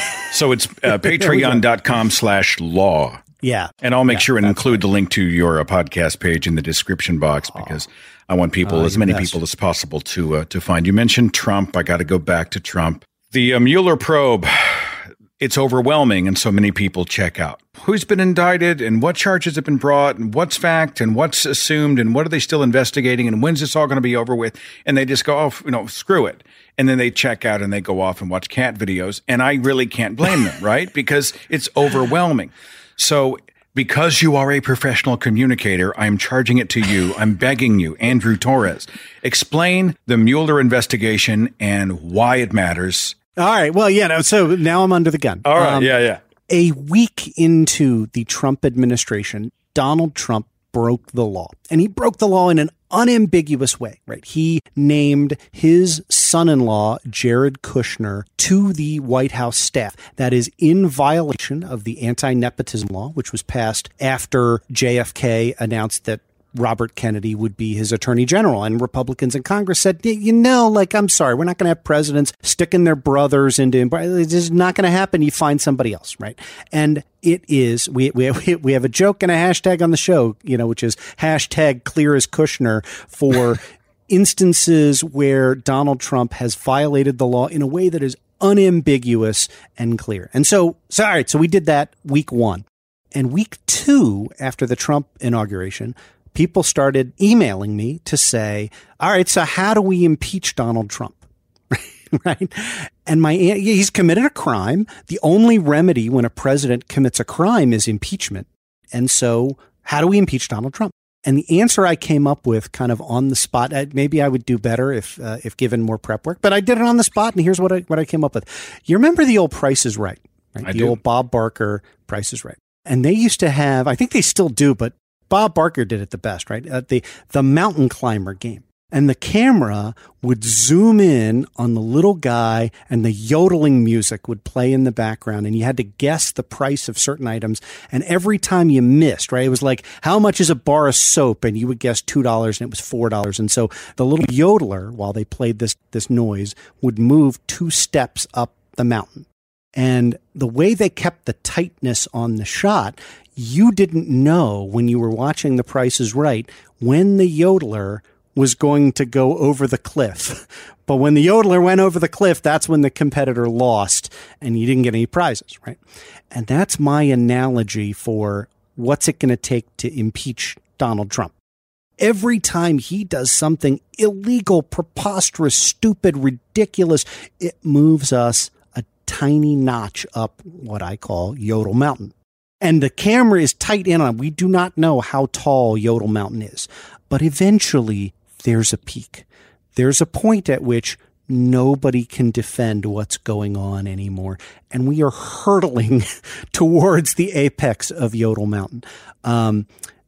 so it's uh, patreon.com slash law. Yeah. And I'll make yeah, sure and include right. the link to your uh, podcast page in the description box, because I want people, uh, as many best. people as possible, to uh, to find. You mentioned Trump. I got to go back to Trump. The uh, Mueller probe, it's overwhelming, and so many people check out. Who's been indicted, and what charges have been brought, and what's fact, and what's assumed, and what are they still investigating, and when's this all going to be over with? And they just go, oh, you know, screw it. And then they check out and they go off and watch cat videos. And I really can't blame them, right? Because it's overwhelming. So because you are a professional communicator, I'm charging it to you. I'm begging you, Andrew Torres, explain the Mueller investigation and why it matters. All right. Well, yeah. No, so now I'm under the gun. All right. Um, yeah, yeah. A week into the Trump administration, Donald Trump broke the law, and he broke the law in an unambiguous way, right? He named his son-in-law, Jared Kushner, to the White House staff. That is in violation of the anti-nepotism law, which was passed after J F K announced that Robert Kennedy would be his attorney general. And Republicans in Congress said, you know, like, I'm sorry, we're not going to have presidents sticking their brothers into, this is not going to happen. You find somebody else, right? And it is, we, we, we have a joke and a hashtag on the show, you know, which is hashtag clear as Kushner for instances where Donald Trump has violated the law in a way that is unambiguous and clear. And so, so all right, so we did that week one. And week two, after the Trump inauguration, people started emailing me to say, all right, so how do we impeach Donald Trump? Right. And my, he's committed a crime. The only remedy when a president commits a crime is impeachment. And so how do we impeach Donald Trump? And the answer I came up with kind of on the spot, maybe I would do better if, uh, if given more prep work, but I did it on the spot. And here's what I, what I came up with. You remember the old Price is Right? Right? I the do. old Bob Barker Price is Right. And they used to have, I think they still do, but Bob Barker did it the best, right? Uh, the, the mountain climber game. And the camera would zoom in on the little guy and the yodeling music would play in the background. And you had to guess the price of certain items. And every time you missed, right, it was like, how much is a bar of soap? And you would guess two dollars and it was four dollars. And so the little yodeler, while they played this, this noise, would move two steps up the mountain. And the way they kept the tightness on the shot, you didn't know when you were watching The Price is Right when the yodeler was going to go over the cliff. But when the yodeler went over the cliff, that's when the competitor lost and you didn't get any prizes, right? And that's my analogy for what's it going to take to impeach Donald Trump. Every time he does something illegal, preposterous, stupid, ridiculous, it moves us a tiny notch up what I call Yodel Mountain. And the camera is tight in on. We do not know how tall Yodel Mountain is, but eventually there's a peak. There's a point at which nobody can defend what's going on anymore. And we are hurtling towards the apex of Yodel Mountain. Um,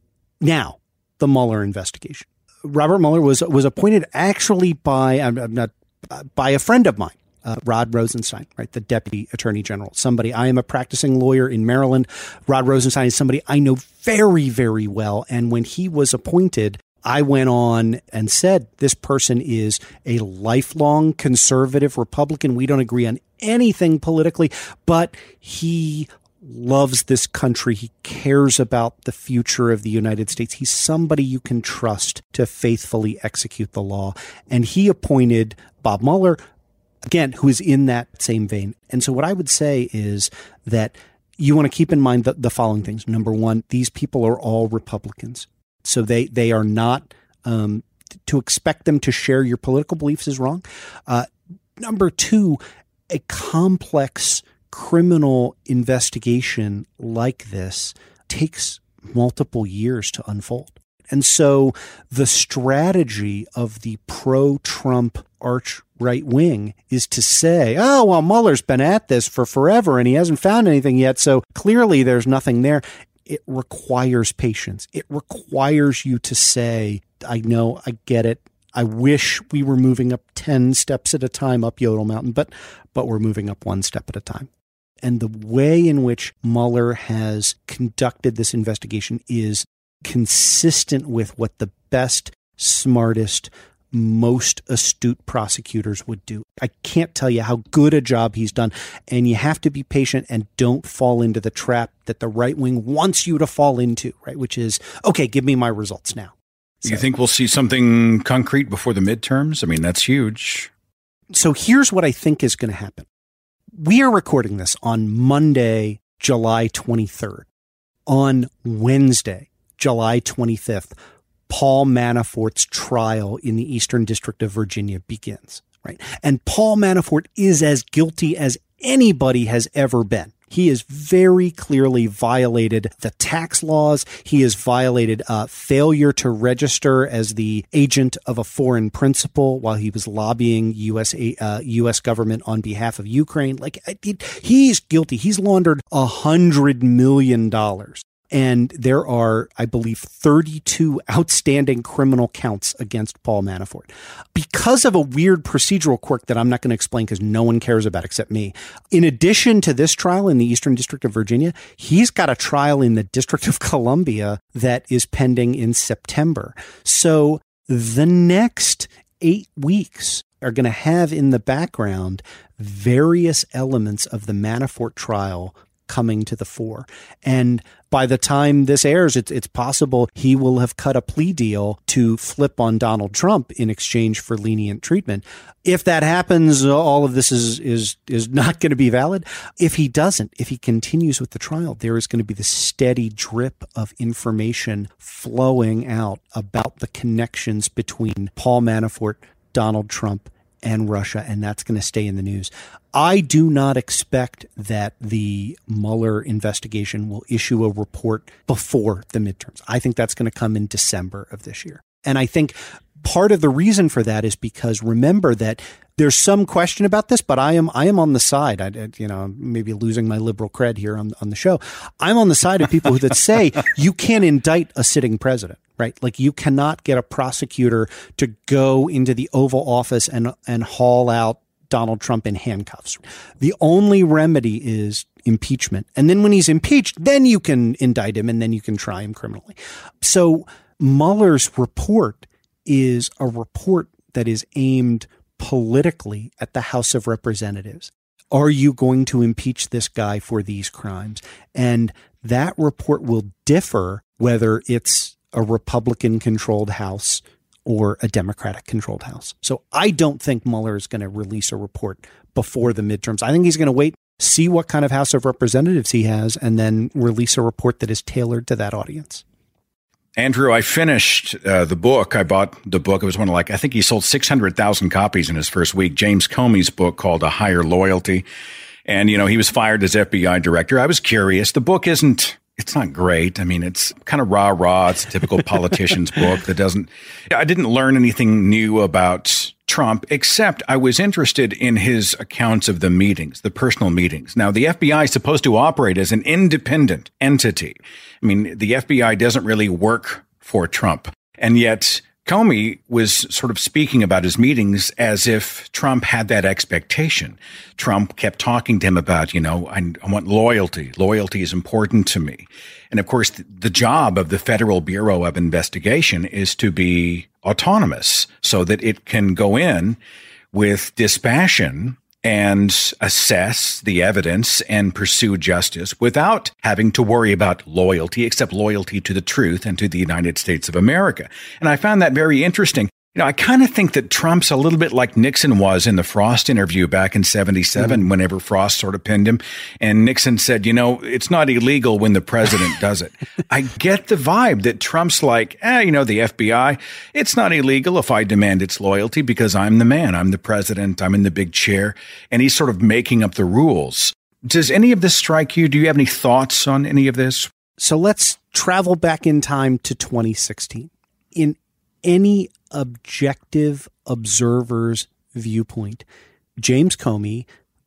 now, the Mueller investigation. Robert Mueller was was appointed actually by, I'm, I'm not, uh, by a friend of mine. Uh, Rod Rosenstein, right, the Deputy Attorney General, somebody. I am a practicing lawyer in Maryland. Rod Rosenstein is somebody I know very, very well. And when he was appointed, I went on and said, this person is a lifelong conservative Republican. We don't agree on anything politically, but he loves this country. He cares about the future of the United States. He's somebody you can trust to faithfully execute the law. And he appointed Bob Mueller, again, who is in that same vein. And so what I would say is that you want to keep in mind the, the following things. Number one, these people are all Republicans. So they, they are not, um, to expect them to share your political beliefs is wrong. Uh, number two, a complex criminal investigation like this takes multiple years to unfold. And so the strategy of the pro-Trump arch right wing is to say, oh, well, Mueller's been at this for forever and he hasn't found anything yet. So clearly there's nothing there. It requires patience. It requires you to say, I know, I get it. I wish we were moving up ten steps at a time up Yodel Mountain, but but we're moving up one step at a time. And the way in which Mueller has conducted this investigation is consistent with what the best, smartest, most astute prosecutors would do. I can't tell you how good a job he's done. And you have to be patient and don't fall into the trap that the right wing wants you to fall into, right? Which is, okay, give me my results now. So, you think we'll see something concrete before the midterms? I mean, that's huge. So here's what I think is going to happen. We are recording this on Monday, July twenty-third. On Wednesday, July twenty-fifth, Paul Manafort's trial in the Eastern District of Virginia begins, right? And Paul Manafort is as guilty as anybody has ever been. He has very clearly violated the tax laws. He has violated uh, failure to register as the agent of a foreign principal while he was lobbying U S uh, U S government on behalf of Ukraine. Like it, he's guilty. He's laundered a hundred million dollars. And there are, I believe, thirty-two outstanding criminal counts against Paul Manafort. Because of a weird procedural quirk that I'm not going to explain because no one cares about except me. In addition to this trial in the Eastern District of Virginia, he's got a trial in the District of Columbia that is pending in September. So the next eight weeks are going to have in the background various elements of the Manafort trial coming to the fore. And by the time this airs, it's, it's possible he will have cut a plea deal to flip on Donald Trump in exchange for lenient treatment. If that happens, all of this is is is not going to be valid. If he doesn't, if he continues with the trial, there is going to be this steady drip of information flowing out about the connections between Paul Manafort, Donald Trump, and Russia, and that's going to stay in the news. I do not expect that the Mueller investigation will issue a report before the midterms. I think that's going to come in December of this year. And I think part of the reason for that is because remember that there's some question about this, but I am I am on the side. I, you know, maybe losing my liberal cred here on on the show. I'm on the side of people that say you can't indict a sitting president. Right? right? Like you cannot get a prosecutor to go into the Oval Office and and haul out Donald Trump in handcuffs. The only remedy is impeachment. And then when he's impeached, then you can indict him and then you can try him criminally. So Mueller's report is a report that is aimed politically at the House of Representatives. Are you going to impeach this guy for these crimes? And that report will differ whether it's a Republican-controlled House or a Democratic-controlled House. So I don't think Mueller is going to release a report before the midterms. I think he's going to wait, see what kind of House of Representatives he has, and then release a report that is tailored to that audience. Andrew, I finished uh, the book. I bought the book. It was one of like, I think he sold six hundred thousand copies in his first week. James Comey's book called A Higher Loyalty. And, you know, he was fired as F B I director. I was curious. The book isn't, it's not great. I mean, it's kind of rah rah. It's a typical politician's book that doesn't, I didn't learn anything new about Trump, except I was interested in his accounts of the meetings, the personal meetings. Now, the F B I is supposed to operate as an independent entity. I mean, the F B I doesn't really work for Trump. And yet Comey was sort of speaking about his meetings as if Trump had that expectation. Trump kept talking to him about, you know, I, I want loyalty. Loyalty is important to me. And of course, the, the job of the Federal Bureau of Investigation is to be autonomous so that it can go in with dispassion and assess the evidence and pursue justice without having to worry about loyalty, except loyalty to the truth and to the United States of America. And I found that very interesting. You know, I kind of think that Trump's a little bit like Nixon was in the Frost interview back in seventy-seven, mm-hmm. whenever Frost sort of pinned him. And Nixon said, you know, it's not illegal when the president does it. I get the vibe that Trump's like, eh, you know, the F B I, it's not illegal if I demand its loyalty because I'm the man. I'm the president. I'm in the big chair. And he's sort of making up the rules. Does any of this strike you? Do you have any thoughts on any of this? So let's travel back in time to twenty sixteen. In any objective observer's viewpoint, James Comey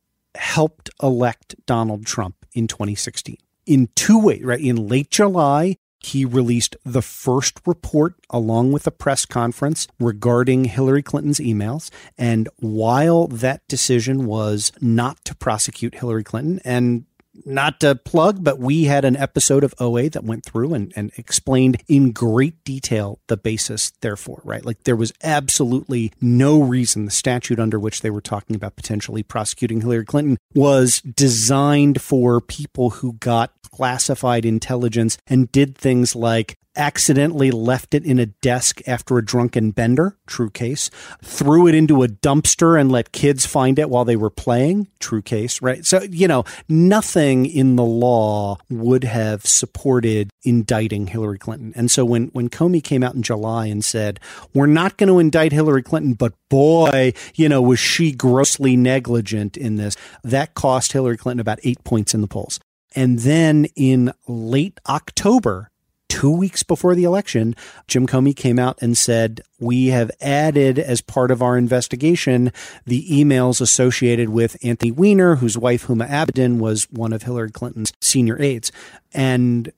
helped elect Donald Trump in twenty sixteen in two ways, right? In late July, he released the first report along with a press conference regarding Hillary Clinton's emails. And while that decision was not to prosecute Hillary Clinton, and not to plug, but we had an episode of O A that went through and, and explained in great detail the basis therefore, right? Like there was absolutely no reason the statute under which they were talking about potentially prosecuting Hillary Clinton was designed for people who got classified intelligence and did things like accidentally left it in a desk after a drunken bender, true case, threw it into a dumpster and let kids find it while they were playing, true case, right? So, you know, nothing in the law would have supported indicting Hillary Clinton. And so when, when Comey came out in July and said, we're not going to indict Hillary Clinton, but boy, you know, was she grossly negligent in this, that cost Hillary Clinton about eight points in the polls. And then in late October, two weeks before the election, Jim Comey came out and said, we have added as part of our investigation the emails associated with Anthony Weiner, whose wife, Huma Abedin, was one of Hillary Clinton's senior aides. And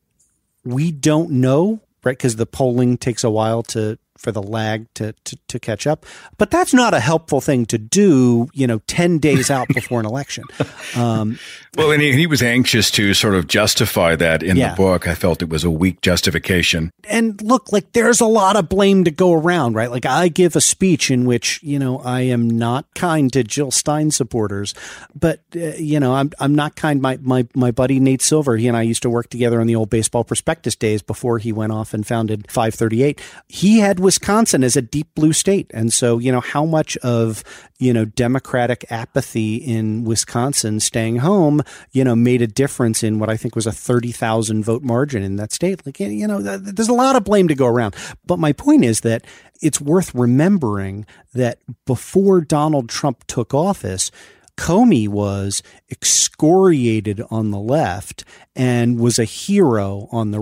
we don't know, right, because the polling takes a while to for the lag to, to, to catch up. But that's not a helpful thing to do, you know, ten days out before an election. Um, well, and he, he was anxious to sort of justify that in yeah. the book. I felt it was a weak justification. And look, like there's a lot of blame to go around, right? Like I give a speech in which, you know, I am not kind to Jill Stein supporters, but, uh, you know, I'm I'm not kind. My, my, my buddy Nate Silver, he and I used to work together on the old Baseball Prospectus days before he went off and founded five thirty-eight. He had Wisconsin as a deep blue state. And so, you know, how much of, you know, Democratic apathy in Wisconsin staying home, you know, made a difference in what I think was a thirty thousand vote margin in that state. Like, you know, there's a lot of blame to go around. But my point is that it's worth remembering that before Donald Trump took office, Comey was excoriated on the left and was a hero on the right.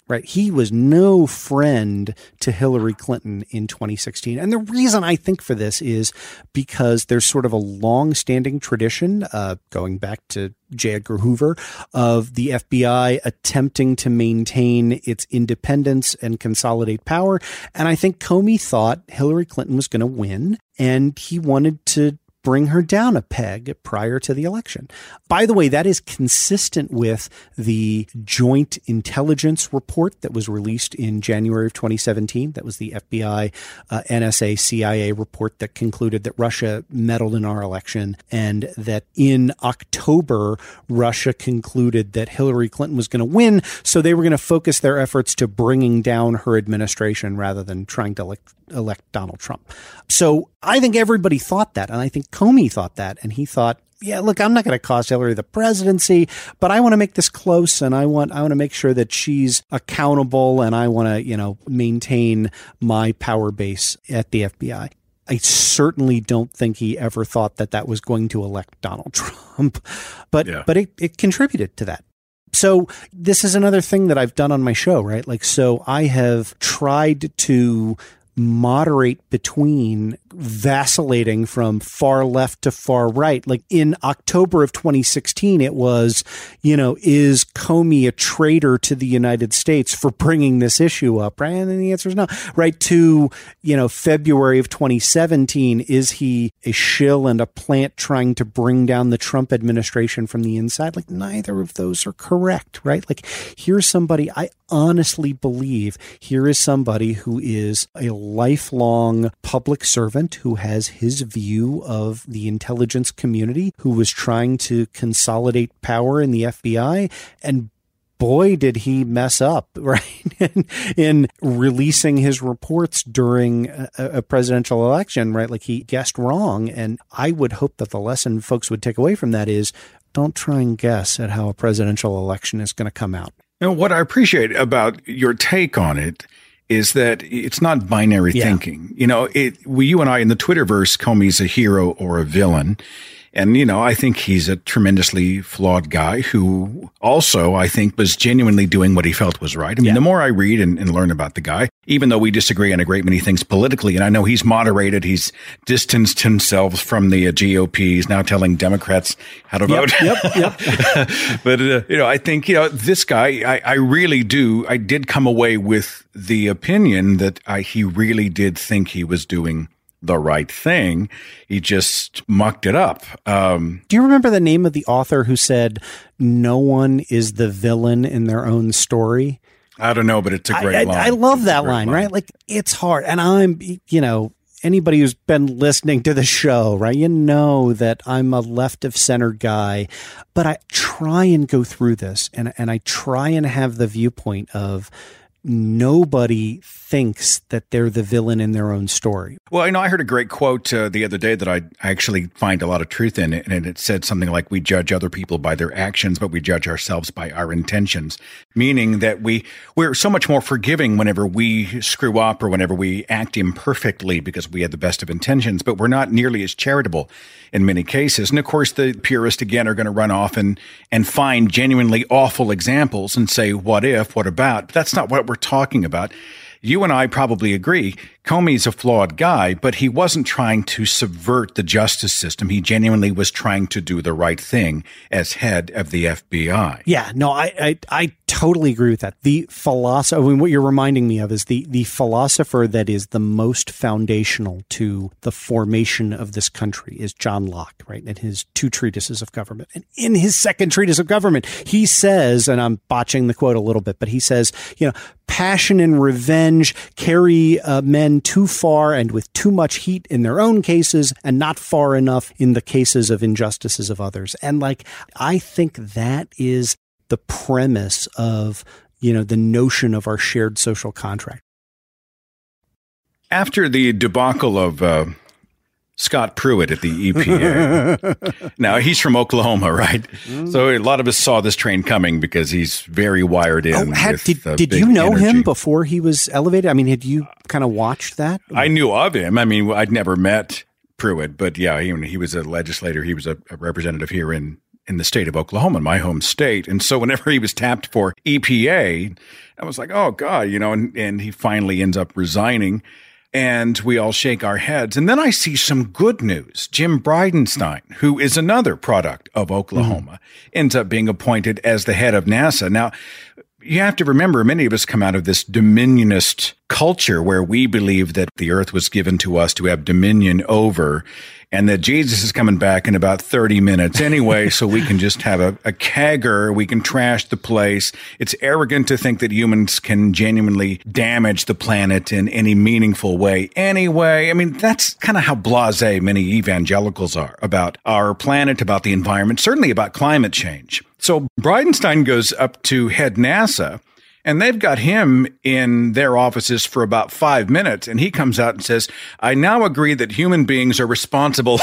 right? He was no friend to Hillary Clinton in twenty sixteen. And the reason I think for this is because there's sort of a long-standing tradition, uh, going back to J. Edgar Hoover, of the F B I attempting to maintain its independence and consolidate power. And I think Comey thought Hillary Clinton was going to win, and he wanted to bring her down a peg prior to the election. By the way, that is consistent with the joint intelligence report that was released in January of twenty seventeen. That was the F B I, uh, N S A, C I A report that concluded that Russia meddled in our election, and that in October, Russia concluded that Hillary Clinton was going to win, so they were going to focus their efforts to bringing down her administration rather than trying to elect, elect Donald Trump. So I think everybody thought that, and I think Comey thought that, and he thought, yeah, look, I'm not going to cost Hillary the presidency, but I want to make this close, and I want I want to make sure that she's accountable, and I want to, you know, maintain my power base at the F B I. I certainly don't think he ever thought that that was going to elect Donald Trump, but yeah. but it, it contributed to that. So this is another thing that I've done on my show, right? Like, so I have tried to moderate between vacillating from far left to far right. Like in October of twenty sixteen, it was, you know, is Comey a traitor to the United States for bringing this issue up? Right. And the answer is no. Right. To, you know, February of twenty seventeen, is he a shill and a plant trying to bring down the Trump administration from the inside? Like, neither of those are correct. Right. Like, here's somebody I honestly believe here is somebody who is a lifelong public servant who has his view of the intelligence community, who was trying to consolidate power in the F B I. And boy, did he mess up, right, in, in releasing his reports during a, a presidential election, right? Like, he guessed wrong. And I would hope that the lesson folks would take away from that is, don't try and guess at how a presidential election is going to come out. You know, what I appreciate about your take on it is that it's not binary yeah. thinking. You know, it, we, you and I in the Twitterverse, Comey's a hero or a villain. And, you know, I think he's a tremendously flawed guy who also, I think, was genuinely doing what he felt was right. I mean, yeah. the more I read and, and learn about the guy, even though we disagree on a great many things politically, and I know he's moderated, he's distanced himself from the uh, G O P, he's now telling Democrats how to yep, vote. Yep, yep. But, uh, you know, I think, you know, this guy, I, I really do, I did come away with the opinion that I, he really did think he was doing the right thing. He just mucked it up. Um, Do you remember the name of the author who said, no one is the villain in their own story? I don't know, but it's a great I, line. I, I love it's that line, line, right? Like, it's hard. And I'm, you know, anybody who's been listening to the show, right? You know that I'm a left of center guy, but I try and go through this and, and I try and have the viewpoint of, nobody thinks that they're the villain in their own story. Well, you know, I heard a great quote uh, the other day that I actually find a lot of truth in it. And it said something like, we judge other people by their actions, but we judge ourselves by our intentions. Meaning that we, we're so much more forgiving whenever we screw up or whenever we act imperfectly because we had the best of intentions, but we're not nearly as charitable in many cases. And of course, the purists, again, are going to run off and, and find genuinely awful examples and say, what if, what about? But that's not what we're talking about. You and I probably agree. Comey's a flawed guy, but he wasn't trying to subvert the justice system. He genuinely was trying to do the right thing as head of the F B I. Yeah, no, I I, I totally agree with that. The philosopher, I mean, what you're reminding me of is the, the philosopher that is the most foundational to the formation of this country is John Locke, right? And his two treatises of government. And in his second treatise of government, he says, and I'm botching the quote a little bit, but he says, you know, passion and revenge carry uh, men too far and with too much heat in their own cases and not far enough in the cases of injustices of others. And like, I think that is the premise of, you know, the notion of our shared social contract. After the debacle of uh, Scott Pruitt at the E P A. Now, he's from Oklahoma, right? Mm. So a lot of us saw this train coming because he's very wired in. Oh, had, with, did uh, did you know energy. him before he was elevated? I mean, had you kind of watched that? I knew of him. I mean, I'd never met Pruitt, but yeah, he, he was a legislator. He was a, a representative here in in the state of Oklahoma, my home state. And so whenever he was tapped for E P A, I was like, oh, God, you know, and, and he finally ends up resigning. And we all shake our heads. And then I see some good news. Jim Bridenstine, who is another product of Oklahoma, mm-hmm. ends up being appointed as the head of NASA. Now, you have to remember, many of us come out of this dominionist culture where we believe that the earth was given to us to have dominion over, and that Jesus is coming back in about thirty minutes anyway, so we can just have a, a kegger, we can trash the place. It's arrogant to think that humans can genuinely damage the planet in any meaningful way anyway. I mean, that's kind of how blasé many evangelicals are about our planet, about the environment, certainly about climate change. So Bridenstine goes up to head NASA, and they've got him in their offices for about five minutes. And he comes out and says, I now agree that human beings are responsible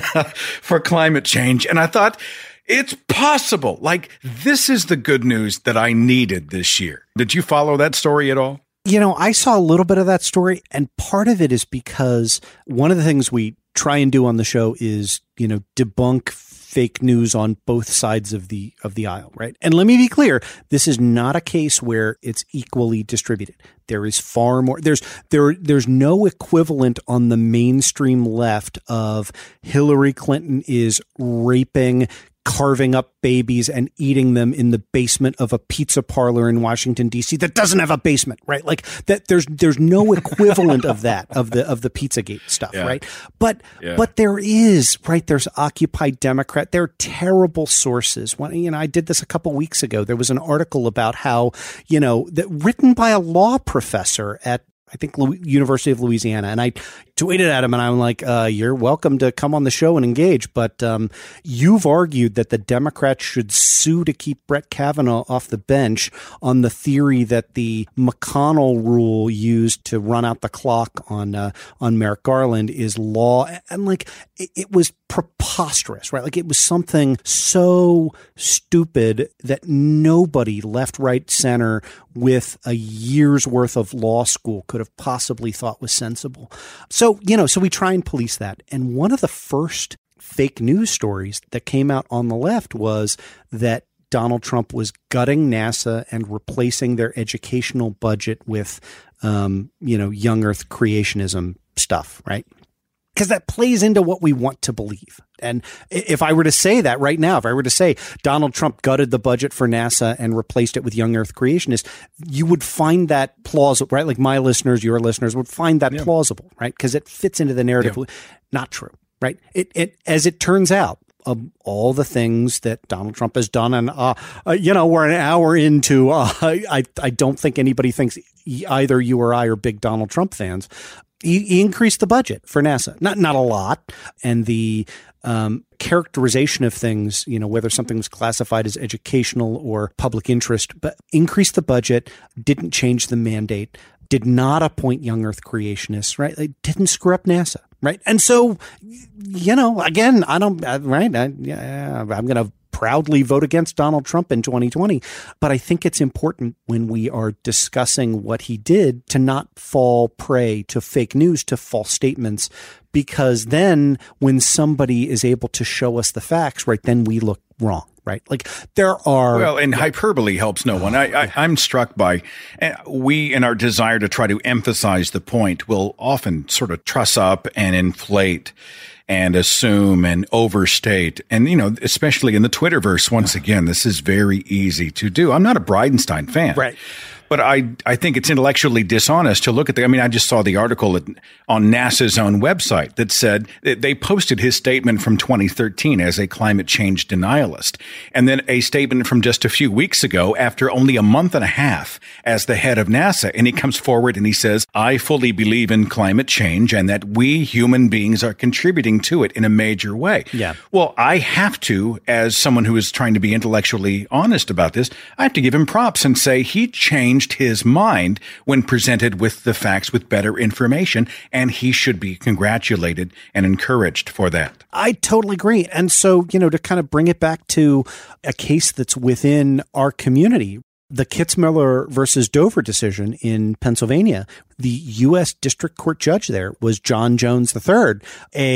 for climate change. And I thought, it's possible. Like, this is the good news that I needed this year. Did you follow that story at all? You know, I saw a little bit of that story. And part of it is because one of the things we try and do on the show is, you know, debunk fake news on both sides of the of the aisle, right? And let me be clear, this is not a case where it's equally distributed. There is far more. There's there there's no equivalent on the mainstream left of Hillary Clinton is raping, carving up babies and eating them in the basement of a pizza parlor in Washington, D C that doesn't have a basement, right? Like that there's there's no equivalent of that, of the of the Pizzagate stuff, yeah. right? But yeah. but there is, right? There's Occupy Democrat. There are terrible sources. When, you know, I did this a couple weeks ago. There was an article about how, you know, that written by a law professor at I think University of Louisiana. And I tweeted at him and I'm like, uh, you're welcome to come on the show and engage. But um, you've argued that the Democrats should sue to keep Brett Kavanaugh off the bench on the theory that the McConnell rule used to run out the clock on uh, on Merrick Garland is law. And like, it, it was preposterous, right? Like it was something so stupid that nobody left, right, center with a year's worth of law school could have possibly thought was sensible. So, you know, so we try and police that. And one of the first fake news stories that came out on the left was that Donald Trump was gutting NASA and replacing their educational budget with, um, you know, young earth creationism stuff, right? Because that plays into what we want to believe. And if I were to say that right now, if I were to say Donald Trump gutted the budget for NASA and replaced it with young earth creationists, you would find that plausible, right? Like my listeners, your listeners would find that yeah. plausible, right? Because it fits into the narrative. Yeah. Not true, right? It, it, as it turns out, of all the things that Donald Trump has done, and uh, uh, you know, we're an hour into. Uh, I I don't think anybody thinks either you or I are big Donald Trump fans. He, he increased the budget for NASA, not not a lot, and the um, characterization of things, you know, whether something was classified as educational or public interest, but increased the budget, didn't change the mandate, did not appoint young Earth creationists, right? They didn't screw up NASA. Right. And so, you know, again, I don't right. I, yeah, I'm going to proudly vote against Donald Trump in twenty twenty. But I think it's important when we are discussing what he did to not fall prey to fake news, to false statements, because then when somebody is able to show us the facts, right, then we look wrong. Right. Like there are. Well, and hyperbole helps no one. I, I, I'm struck by uh, we in our desire to try to emphasize the point will often sort of truss up and inflate and assume and overstate. And, you know, especially in the Twitterverse, once again, this is very easy to do. I'm not a Bridenstine fan. Right. But I, I think it's intellectually dishonest to look at the, I mean, I just saw the article at, on NASA's own website that said that they posted his statement from twenty thirteen as a climate change denialist. And then a statement from just a few weeks ago after only a month and a half as the head of NASA. And he comes forward and he says, I fully believe in climate change and that we human beings are contributing to it in a major way. Yeah. Well, I have to, as someone who is trying to be intellectually honest about this, I have to give him props and say he changed his mind when presented with the facts, with better information, and he should be congratulated and encouraged for that. I totally agree. And so, you know, to kind of bring it back to a case that's within our community, the Kitzmiller versus Dover decision in Pennsylvania, the U S District Court judge there was John Jones the third, a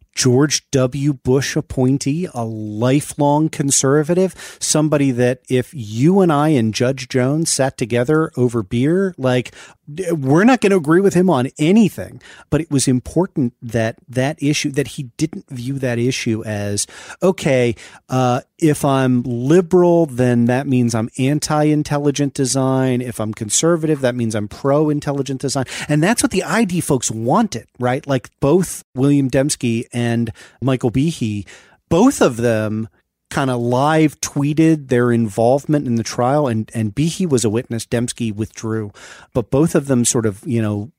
George W. Bush appointee, a lifelong conservative, somebody that if you and I and Judge Jones sat together over beer, like, we're not going to agree with him on anything. But it was important that that issue, that he didn't view that issue as, okay, uh, if I'm liberal, then that means I'm anti-intelligent design. If I'm conservative, that means I'm pro-intelligent design. And that's what the I D folks wanted, right? Like both William Dembski and Michael Behe, both of them kind of live tweeted their involvement in the trial, and, and Behe was a witness, Dembski withdrew, but both of them sort of, you know,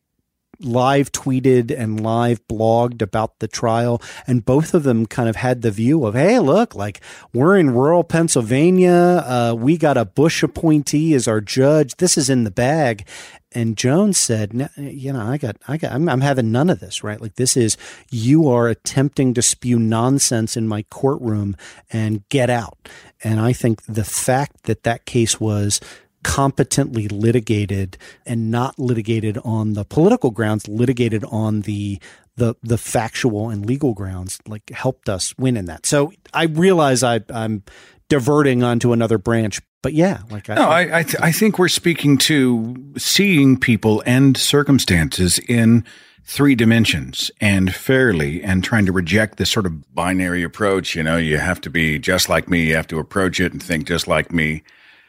live tweeted and live blogged about the trial. And both of them kind of had the view of, hey, look, like we're in rural Pennsylvania. Uh, we got a Bush appointee as our judge. This is in the bag. And Jones said, no, you know, I got, I got, I'm, I'm having none of this, right? Like this is, you are attempting to spew nonsense in my courtroom and get out. And I think the fact that that case was competently litigated and not litigated on the political grounds, litigated on the, the, the factual and legal grounds, like helped us win in that. So I realize I, I'm diverting onto another branch. But yeah, like I, no, I I, th- I think we're speaking to seeing people and circumstances in three dimensions and fairly, and trying to reject this sort of binary approach. You know, you have to be just like me, you have to approach it and think just like me,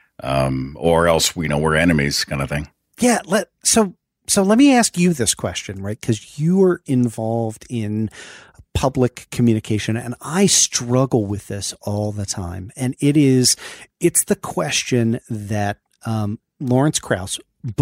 um, or else we know we're enemies, kind of thing. Yeah. Let so so let me ask you this question, right? Because you are involved in public communication, and I struggle with this all the time. And it is, it's the question that um, Lawrence Krauss,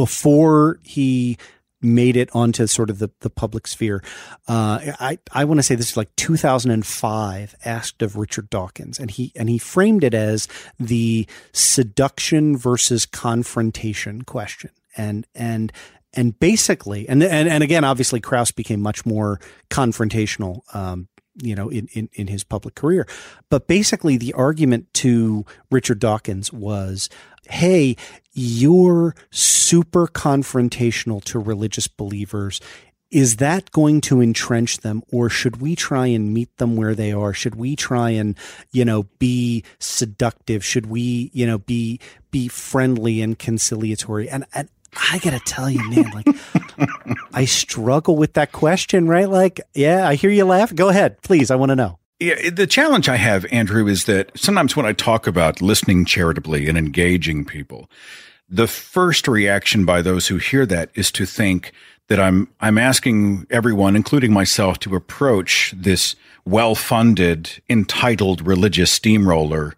before he made it onto sort of the, the public sphere, uh, I, I want to say this is like two thousand five, asked of Richard Dawkins, and he and he framed it as the seduction versus confrontation question. And and And basically, and, and and again, obviously, Krauss became much more confrontational, um, you know, in, in, in his public career. But basically, the argument to Richard Dawkins was, hey, you're super confrontational to religious believers. Is that going to entrench them, or should we try and meet them where they are? Should we try and, you know, be seductive? Should we, you know, be be friendly and conciliatory? And and I gotta tell you, man, like I struggle with that question, right? Like, yeah, I hear you laugh. Go ahead, please. I want to know. Yeah, the challenge I have, Andrew, is that sometimes when I talk about listening charitably and engaging people, the first reaction by those who hear that is to think that I'm I'm asking everyone, including myself, to approach this well-funded, entitled religious steamroller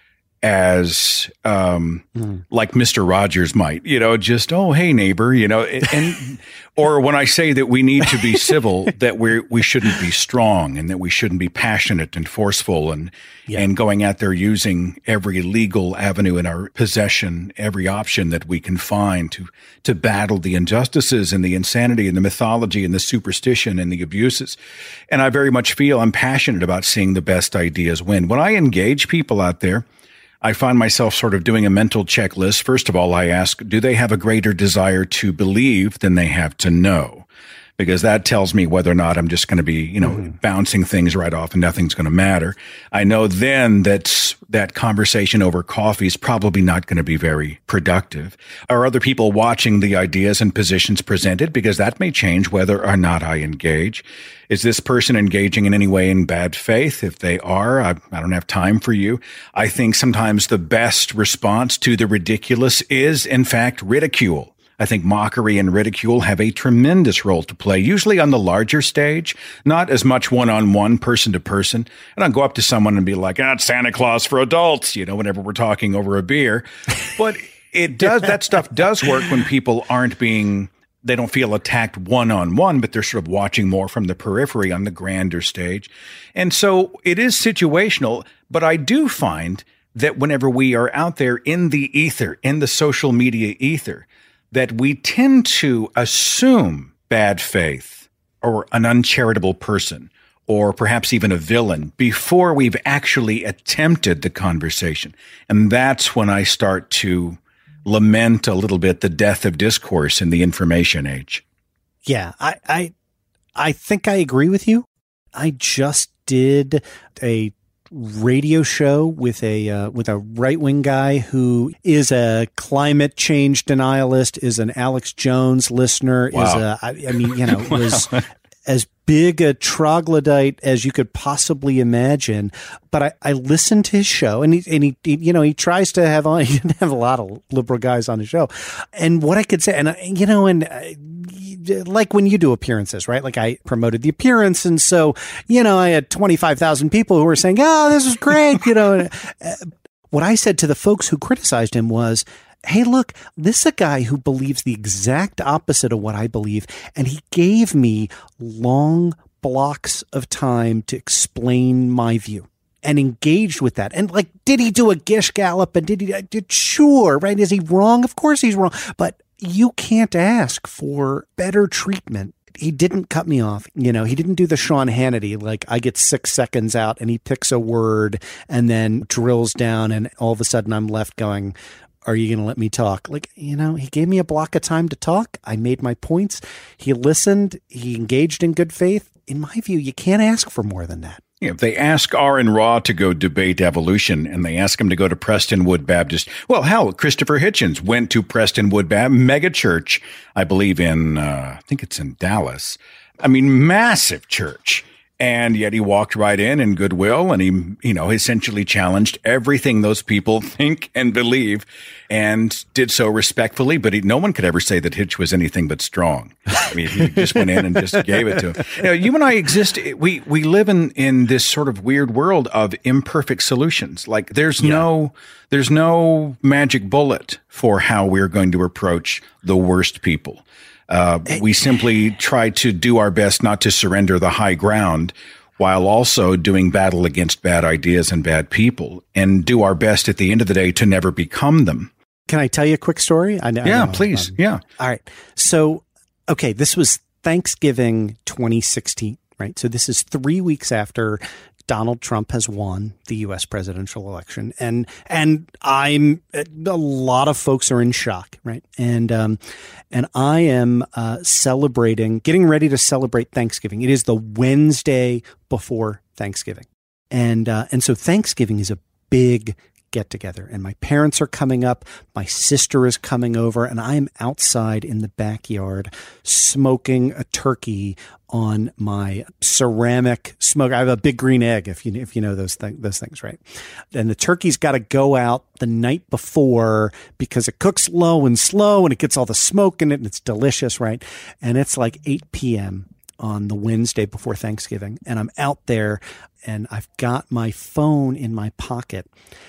as um mm. like Mister Rogers might, you know, just, oh, hey, neighbor, you know, and or when I say that we need to be civil, that we we shouldn't be strong, and that we shouldn't be passionate and forceful, and yeah. and going out there using every legal avenue in our possession, every option that we can find to to battle the injustices and the insanity and the mythology and the superstition and the abuses. And I very much feel I'm passionate about seeing the best ideas win. When I engage people out there, I find myself sort of doing a mental checklist. First of all, I ask, do they have a greater desire to believe than they have to know? Because that tells me whether or not I'm just going to be, you know, mm-hmm. bouncing things right off and nothing's going to matter. I know then that that conversation over coffee is probably not going to be very productive. Are other people watching the ideas and positions presented? Because that may change whether or not I engage. Is this person engaging in any way in bad faith? If they are, I, I don't have time for you. I think sometimes the best response to the ridiculous is, in fact, ridicule. I think mockery and ridicule have a tremendous role to play, usually on the larger stage, not as much one-on-one, person-to-person. I don't go up to someone and be like, ah, it's Santa Claus for adults, you know, whenever we're talking over a beer. But it does, that stuff does work when people aren't being, they don't feel attacked one-on-one, but they're sort of watching more from the periphery on the grander stage. And so it is situational, but I do find that whenever we are out there in the ether, in the social media ether, that we tend to assume bad faith or an uncharitable person or perhaps even a villain before we've actually attempted the conversation. And that's when I start to lament a little bit the death of discourse in the information age. Yeah, I I, I think I agree with you. I just did a radio show with a uh, with a right-wing guy who is a climate change denialist, is an Alex Jones listener, Wow. is a I, I mean, you know, was as big a troglodyte as you could possibly imagine. But I, I listened to his show, and he, and he, he, you know, he tries to have on, he didn't have a lot of liberal guys on his show. And what I could say, and, I, you know, and I, like when you do appearances, right? Like I promoted the appearance. And so, you know, I had twenty-five thousand people who were saying, oh, this is great. You know, what I said to the folks who criticized him was, hey, look, this is a guy who believes the exact opposite of what I believe. And he gave me long blocks of time to explain my view and engaged with that. And like, did he do a Gish Gallop? And did he, did, sure, right? Is he wrong? Of course he's wrong. But you can't ask for better treatment. He didn't cut me off. You know, he didn't do the Sean Hannity, like I get six seconds out and he picks a word and then drills down and all of a sudden I'm left going, are you going to let me talk? Like, you know, he gave me a block of time to talk. I made my points. He listened. He engaged in good faith. In my view, you can't ask for more than that. Yeah, if they ask Aaron Ra to go debate evolution and they ask him to go to Prestonwood Baptist, well, hell, Christopher Hitchens went to Prestonwood Baptist mega church, I believe in, uh, I think it's in Dallas. I mean, massive church. And yet he walked right in in goodwill and he, you know, essentially challenged everything those people think and believe and did so respectfully. But he, no one could ever say that Hitch was anything but strong. I mean, he just went in and just gave it to him. You know, you and I exist. We, we live in, in this sort of weird world of imperfect solutions. Like there's yeah. no, there's no magic bullet for how we're going to approach the worst people. Uh, we simply try to do our best not to surrender the high ground while also doing battle against bad ideas and bad people and do our best at the end of the day to never become them. Can I tell you a quick story? I know, yeah, I know, please. Um, yeah. All right. So, okay, this was Thanksgiving twenty sixteen, right? So this is three weeks after Donald Trump has won the U S presidential election. And, and I'm, a lot of folks are in shock, right? And, um, and I am, uh, celebrating, getting ready to celebrate Thanksgiving. It is the Wednesday before Thanksgiving. And, uh, and so Thanksgiving is a big get together and my parents are coming up. My sister is coming over and I'm outside in the backyard smoking a turkey on my ceramic smoke. I have a big green egg, if you if you know those th- those things, right? And the turkey's got to go out the night before because it cooks low and slow and it gets all the smoke in it and it's delicious, right? And it's like eight p.m. on the Wednesday before Thanksgiving, and I'm out there and I've got my phone in my pocket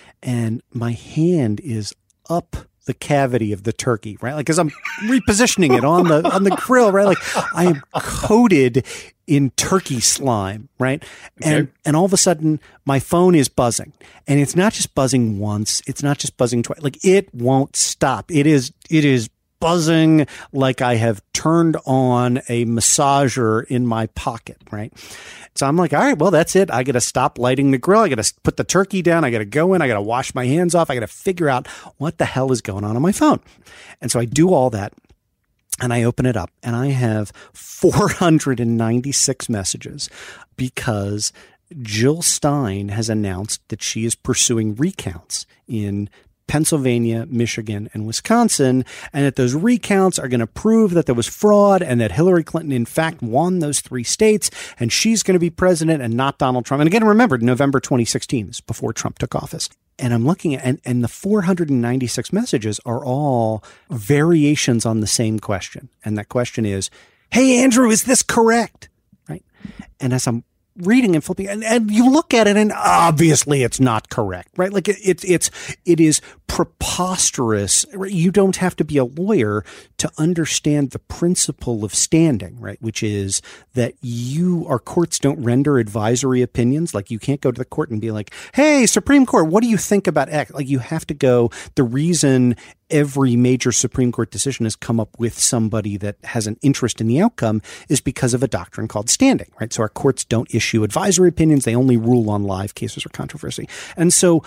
and my hand is up the cavity of the turkey, right? Like, as I'm repositioning it on the, on the grill, right? Like I am coated in turkey slime, right? Okay. And, and all of a sudden my phone is buzzing and it's not just buzzing once. It's not just buzzing twice. Like it won't stop. It is, it is buzzing like I have turned on a massager in my pocket, right? So I'm like, all right, well, that's it. I got to stop lighting the grill. I got to put the turkey down. I got to go in. I got to wash my hands off. I got to figure out what the hell is going on on my phone. And so I do all that and I open it up and I have four hundred ninety-six messages because Jill Stein has announced that she is pursuing recounts in Pennsylvania, Michigan, and Wisconsin, and that those recounts are going to prove that there was fraud and that Hillary Clinton, in fact, won those three states, and she's going to be president and not Donald Trump. And again, remember, November twenty sixteen, this is before Trump took office. And I'm looking at, and, and the four hundred ninety-six messages are all variations on the same question. And that question is, hey, Andrew, is this correct? Right? And as I'm reading and flipping, and, and you look at it and obviously it's not correct, right? Like it, it's, it's, it is preposterous. You don't have to be a lawyer to understand the principle of standing, right? Which is that you, our courts don't render advisory opinions. Like you can't go to the court and be like, hey, Supreme Court, what do you think about X? Like you have to go, the reason every major Supreme Court decision has come up with somebody that has an interest in the outcome is because of a doctrine called standing, right? So our courts don't issue advisory opinions. They only rule on live cases or controversy. And so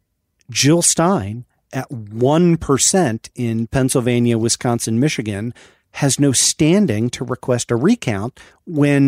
Jill Stein at one percent in Pennsylvania, Wisconsin, Michigan has no standing to request a recount when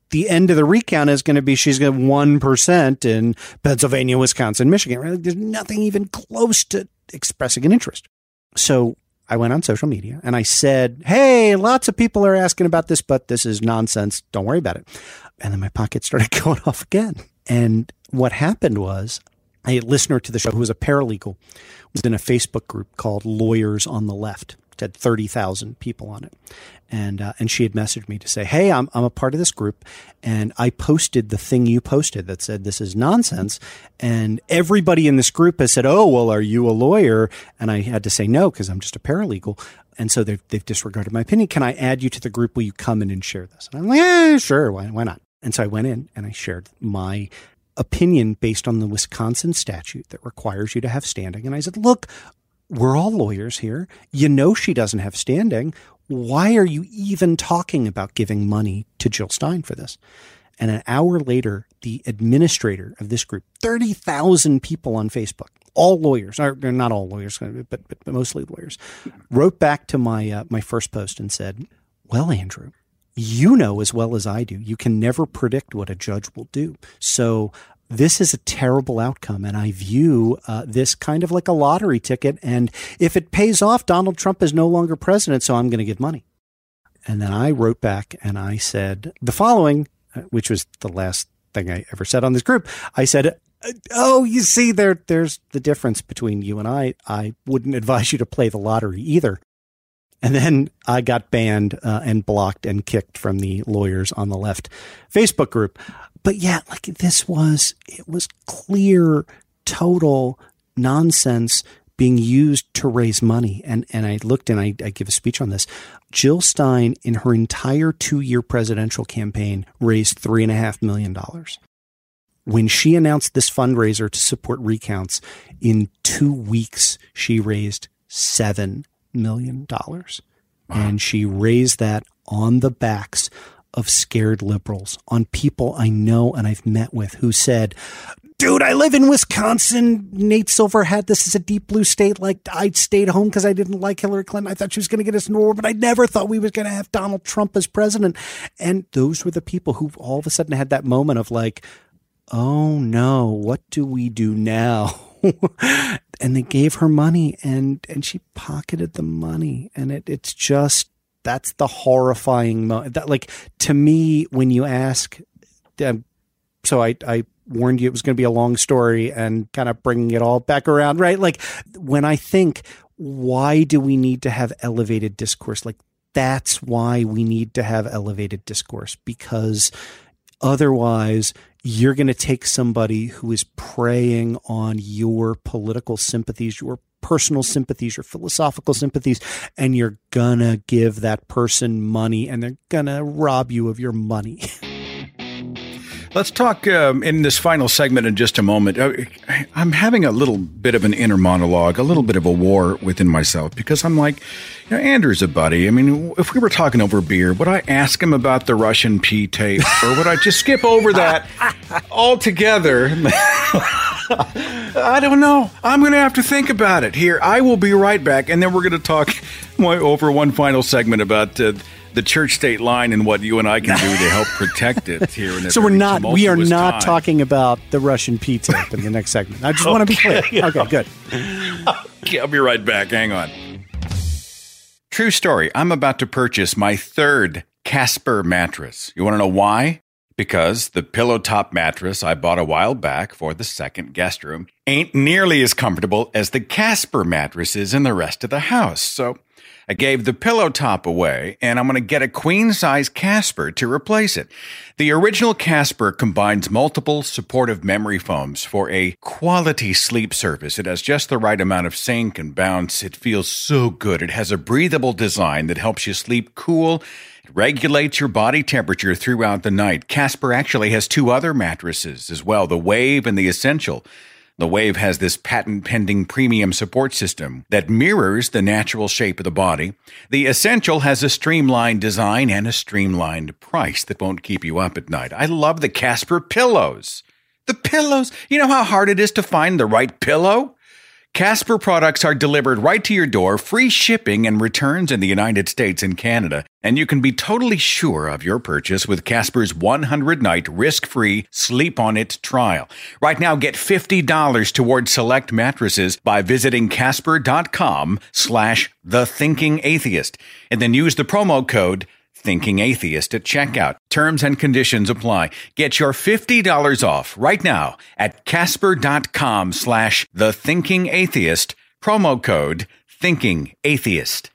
the end of the recount is going to be she's going to one percent in Pennsylvania, Wisconsin, Michigan. Right? Like, there's nothing even close to expressing an interest. So I went on social media and I said, hey, lots of people are asking about this, but this is nonsense. Don't worry about it. And then my pocket started going off again. And what happened was a listener to the show who was a paralegal was in a Facebook group called Lawyers on the Left. It had thirty thousand people on it. And uh, and she had messaged me to say, hey, I'm I'm a part of this group, and I posted the thing you posted that said this is nonsense. And everybody in this group has said, oh, well, are you a lawyer? And I had to say no because I'm just a paralegal. And so they've, they've disregarded my opinion. Can I add you to the group? Will you come in and share this? And I'm like, yeah, sure. Why, why not? And so I went in and I shared my opinion based on the Wisconsin statute that requires you to have standing. And I said, look, we're all lawyers here. You know she doesn't have standing. Why are you even talking about giving money to Jill Stein for this? And an hour later, the administrator of this group, thirty thousand people on Facebook, all lawyers, or not all lawyers, but, but, but mostly lawyers, wrote back to my uh, my first post and said, well, Andrew, you know as well as I do, you can never predict what a judge will do. So this is a terrible outcome, and I view uh, this kind of like a lottery ticket. And if it pays off, Donald Trump is no longer president, so I'm going to get money. And then I wrote back and I said the following, which was the last thing I ever said on this group. I said, oh, you see, there, there's the difference between you and I. I wouldn't advise you to play the lottery either. And then I got banned uh, and blocked and kicked from the Lawyers on the Left Facebook group. But yeah, like this was, it was clear, total nonsense being used to raise money. And and I looked and I, I give a speech on this. Jill Stein, in her entire two-year presidential campaign, raised three and a half million dollars. When she announced this fundraiser to support recounts, in two weeks, she raised seven million dollars. Wow. And she raised that on the backs of scared liberals, on people I know and I've met with who said, dude, I live in Wisconsin. Nate Silver had this as a deep blue state. Like, I stayed home because I didn't like Hillary Clinton. I thought she was going to get us in war, but I never thought we was going to have Donald Trump as president. And those were the people who all of a sudden had that moment of like, oh no, what do we do now? And they gave her money and, and she pocketed the money. And it, it's just, that's the horrifying moment. That, like, to me, when you ask, um, so I, I warned you it was going to be a long story and kind of bringing it all back around, right? Like, when I think, why do we need to have elevated discourse? Like, that's why we need to have elevated discourse, because otherwise you're going to take somebody who is preying on your political sympathies, your personal sympathies, your philosophical sympathies, and you're going to give that person money and they're going to rob you of your money. Let's talk um, in this final segment in just a moment. I'm having a little bit of an inner monologue, a little bit of a war within myself, because I'm like, you know, Andrew's a buddy. I mean, if we were talking over beer, would I ask him about the Russian P tape, or would I just skip over that altogether? I don't know. I'm going to have to think about it. Here, I will be right back, and then we're going to talk over one final segment about uh, the church-state line and what you and I can do to help protect it here. In a so we're not, we are not time. talking about the Russian P tape in the next segment. I just okay. want to be clear. Okay, good. Okay, I'll be right back. Hang on. True story. I'm about to purchase my third Casper mattress. You want to know why? Because the pillow top mattress I bought a while back for the second guest room ain't nearly as comfortable as the Casper mattresses in the rest of the house. So I gave the pillow top away, and I'm going to get a queen-size Casper to replace it. The original Casper combines multiple supportive memory foams for a quality sleep surface. It has just the right amount of sink and bounce. It feels so good. It has a breathable design that helps you sleep cool. It regulates your body temperature throughout the night. Casper actually has two other mattresses as well, the Wave and the Essential. The Wave has this patent-pending premium support system that mirrors the natural shape of the body. The Essential has a streamlined design and a streamlined price that won't keep you up at night. I love the Casper pillows. The pillows. You know how hard it is to find the right pillow? Casper products are delivered right to your door, free shipping and returns in the United States and Canada. And you can be totally sure of your purchase with Casper's one hundred night risk-free Sleep On It trial. Right now, get fifty dollars towards select mattresses by visiting casper.com slash the thinking atheist. And then use the promo code Thinking Atheist at checkout. Terms and conditions apply. Get your fifty dollars off right now at casper.com slash the Thinking Atheist. Promo code Thinking Atheist.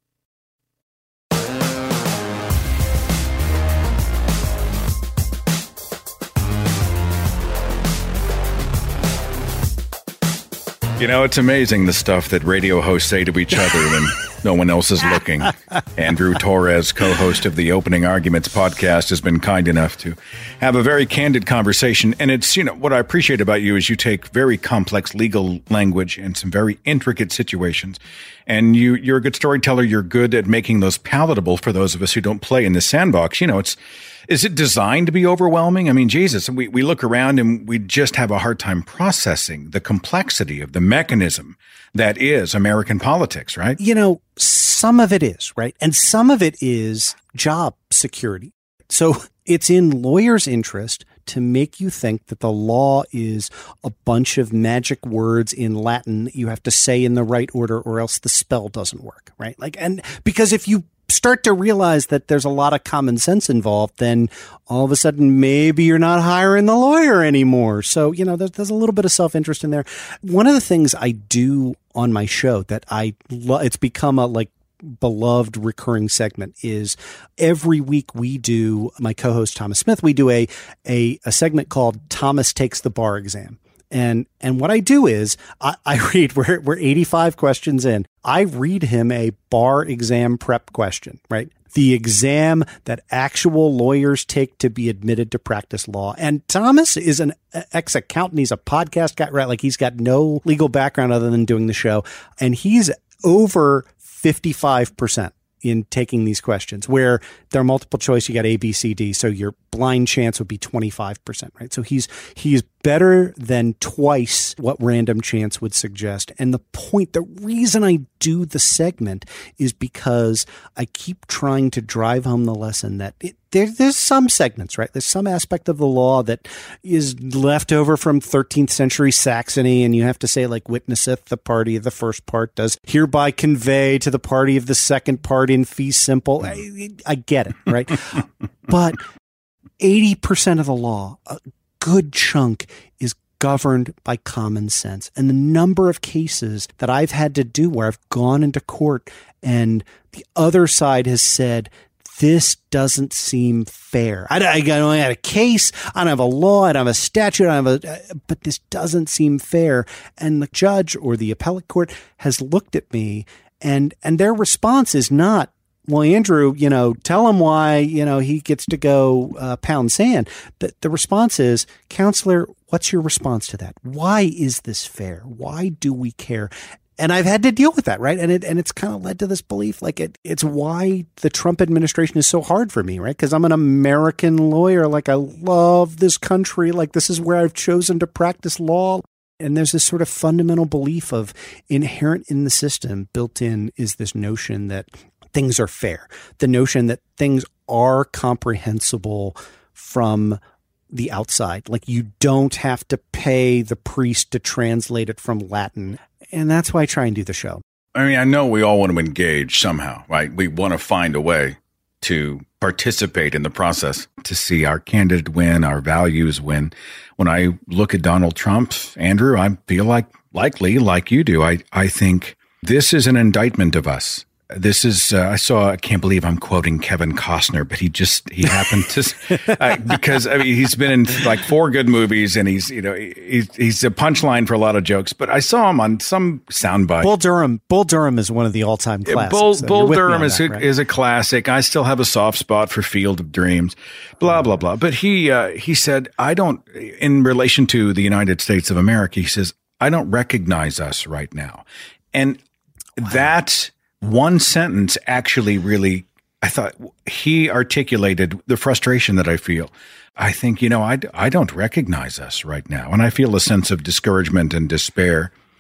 You know, it's amazing the stuff that radio hosts say to each other when no one else is looking. Andrew Torres, co-host of the Opening Arguments podcast, has been kind enough to have a very candid conversation. And it's, you know, what I appreciate about you is you take very complex legal language and some very intricate situations. And you, you're a good storyteller. You're good at making those palatable for those of us who don't play in the sandbox. You know, it's, is it designed to be overwhelming? I mean, Jesus, we, we look around and we just have a hard time processing the complexity of the mechanism that is American politics, right? You know, some of it is, right? And some of it is job security. So it's in lawyers' interest to make you think that the law is a bunch of magic words in Latin that you have to say in the right order or else the spell doesn't work, right? Like, and because if you start to realize that there's a lot of common sense involved, then all of a sudden maybe you're not hiring the lawyer anymore. So, you know, there's, there's a little bit of self-interest in there. One of the things I do on my show that I love, it's become a like beloved recurring segment, is every week we do, my co-host Thomas Smith, we do a, a, a segment called Thomas Takes the Bar Exam. And and what I do is I, I read, we're, we're eighty-five questions in. I read him a bar exam prep question, right? The exam that actual lawyers take to be admitted to practice law. And Thomas is an ex-accountant. He's a podcast guy, right? Like he's got no legal background other than doing the show. And he's over fifty-five percent in taking these questions, where they're multiple choice. You got A, B, C, D. So your blind chance would be twenty-five percent, right? So he's, he's better than twice what random chance would suggest. And the point, the reason I do the segment is because I keep trying to drive home the lesson that it, there, there's some segments, right? There's some aspect of the law that is left over from thirteenth century Saxony. And you have to say, like, witnesseth the party of the first part does hereby convey to the party of the second part in fee simple. I, I get it, right? But eighty percent of the law, a good chunk, is governed by common sense. And the number of cases that I've had to do where I've gone into court and the other side has said, this doesn't seem fair. I, I don't have a case. I don't have a law. I don't have a statute. I don't have a, but this doesn't seem fair. And the judge or the appellate court has looked at me and, and their response is not, well, Andrew, you know, tell him why, you know, he gets to go uh, pound sand. The, the response is, counselor, what's your response to that? Why is this fair? Why do we care? And I've had to deal with that, right? And it and it's kind of led to this belief, like it it's why the Trump administration is so hard for me, right? Because I'm an American lawyer. Like I love this country. Like this is where I've chosen to practice law. And there's this sort of fundamental belief of inherent in the system, built in, is this notion that things are fair. The notion that things are comprehensible from the outside. Like you don't have to pay the priest to translate it from Latin. And that's why I try and do the show. I mean, I know we all want to engage somehow, right? We want to find a way to participate in the process, to see our candidate win, our values win. When I look at Donald Trump, Andrew, I feel like likely, like you do, I, I think this is an indictment of us. This is, uh, I saw, I can't believe I'm quoting Kevin Costner, but he just, he happened to, uh, because I mean, he's been in like four good movies and he's, you know, he's, he's a punchline for a lot of jokes, but I saw him on some soundbite. Bull Durham. Bull Durham is one of the all time classics. Bull, so Bull Durham is, that, a, right? is a classic. I still have a soft spot for Field of Dreams, blah, blah, blah. But he, uh, he said, I don't, in relation to the United States of America, he says, I don't recognize us right now. And wow. that one sentence actually really, I thought he articulated the frustration that I feel. I think, you know, I, I don't recognize us right now. And I feel a sense of discouragement and despair.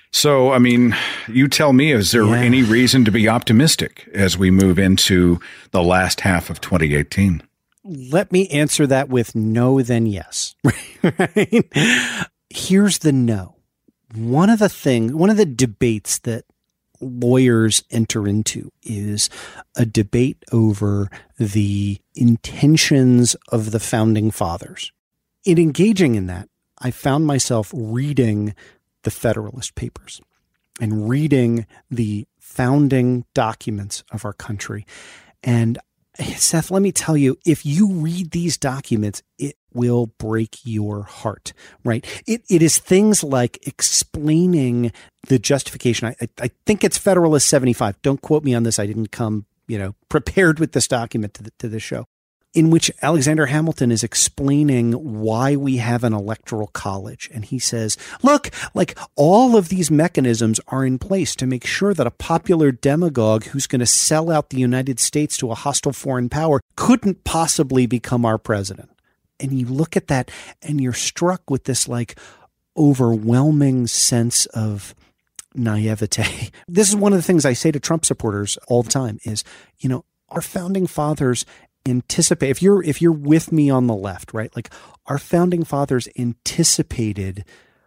So, I mean, you tell me, is there Yeah. any reason to be optimistic as we move into the last half of twenty eighteen? Let me answer that with no, then yes. Right? Here's the no. One of the things, one of the debates that lawyers enter into is a debate over the intentions of the founding fathers. In engaging in that, I found myself reading the Federalist Papers and reading the founding documents of our country. And Seth, let me tell you, if you read these documents, it will break your heart, right? It It is things like explaining the justification. I, I think it's Federalist seventy-five. Don't quote me on this. I didn't come, you know, prepared with this document to the, to the show, in which Alexander Hamilton is explaining why we have an electoral college. And he says, look, like all of these mechanisms are in place to make sure that a popular demagogue who's going to sell out the United States to a hostile foreign power couldn't possibly become our president. And you look at that and you're struck with this like overwhelming sense of naivete. This is one of the things I say to Trump supporters all the time is, you know, our founding fathers anticipate, if you're if you're with me on the left, right? Like our founding fathers anticipated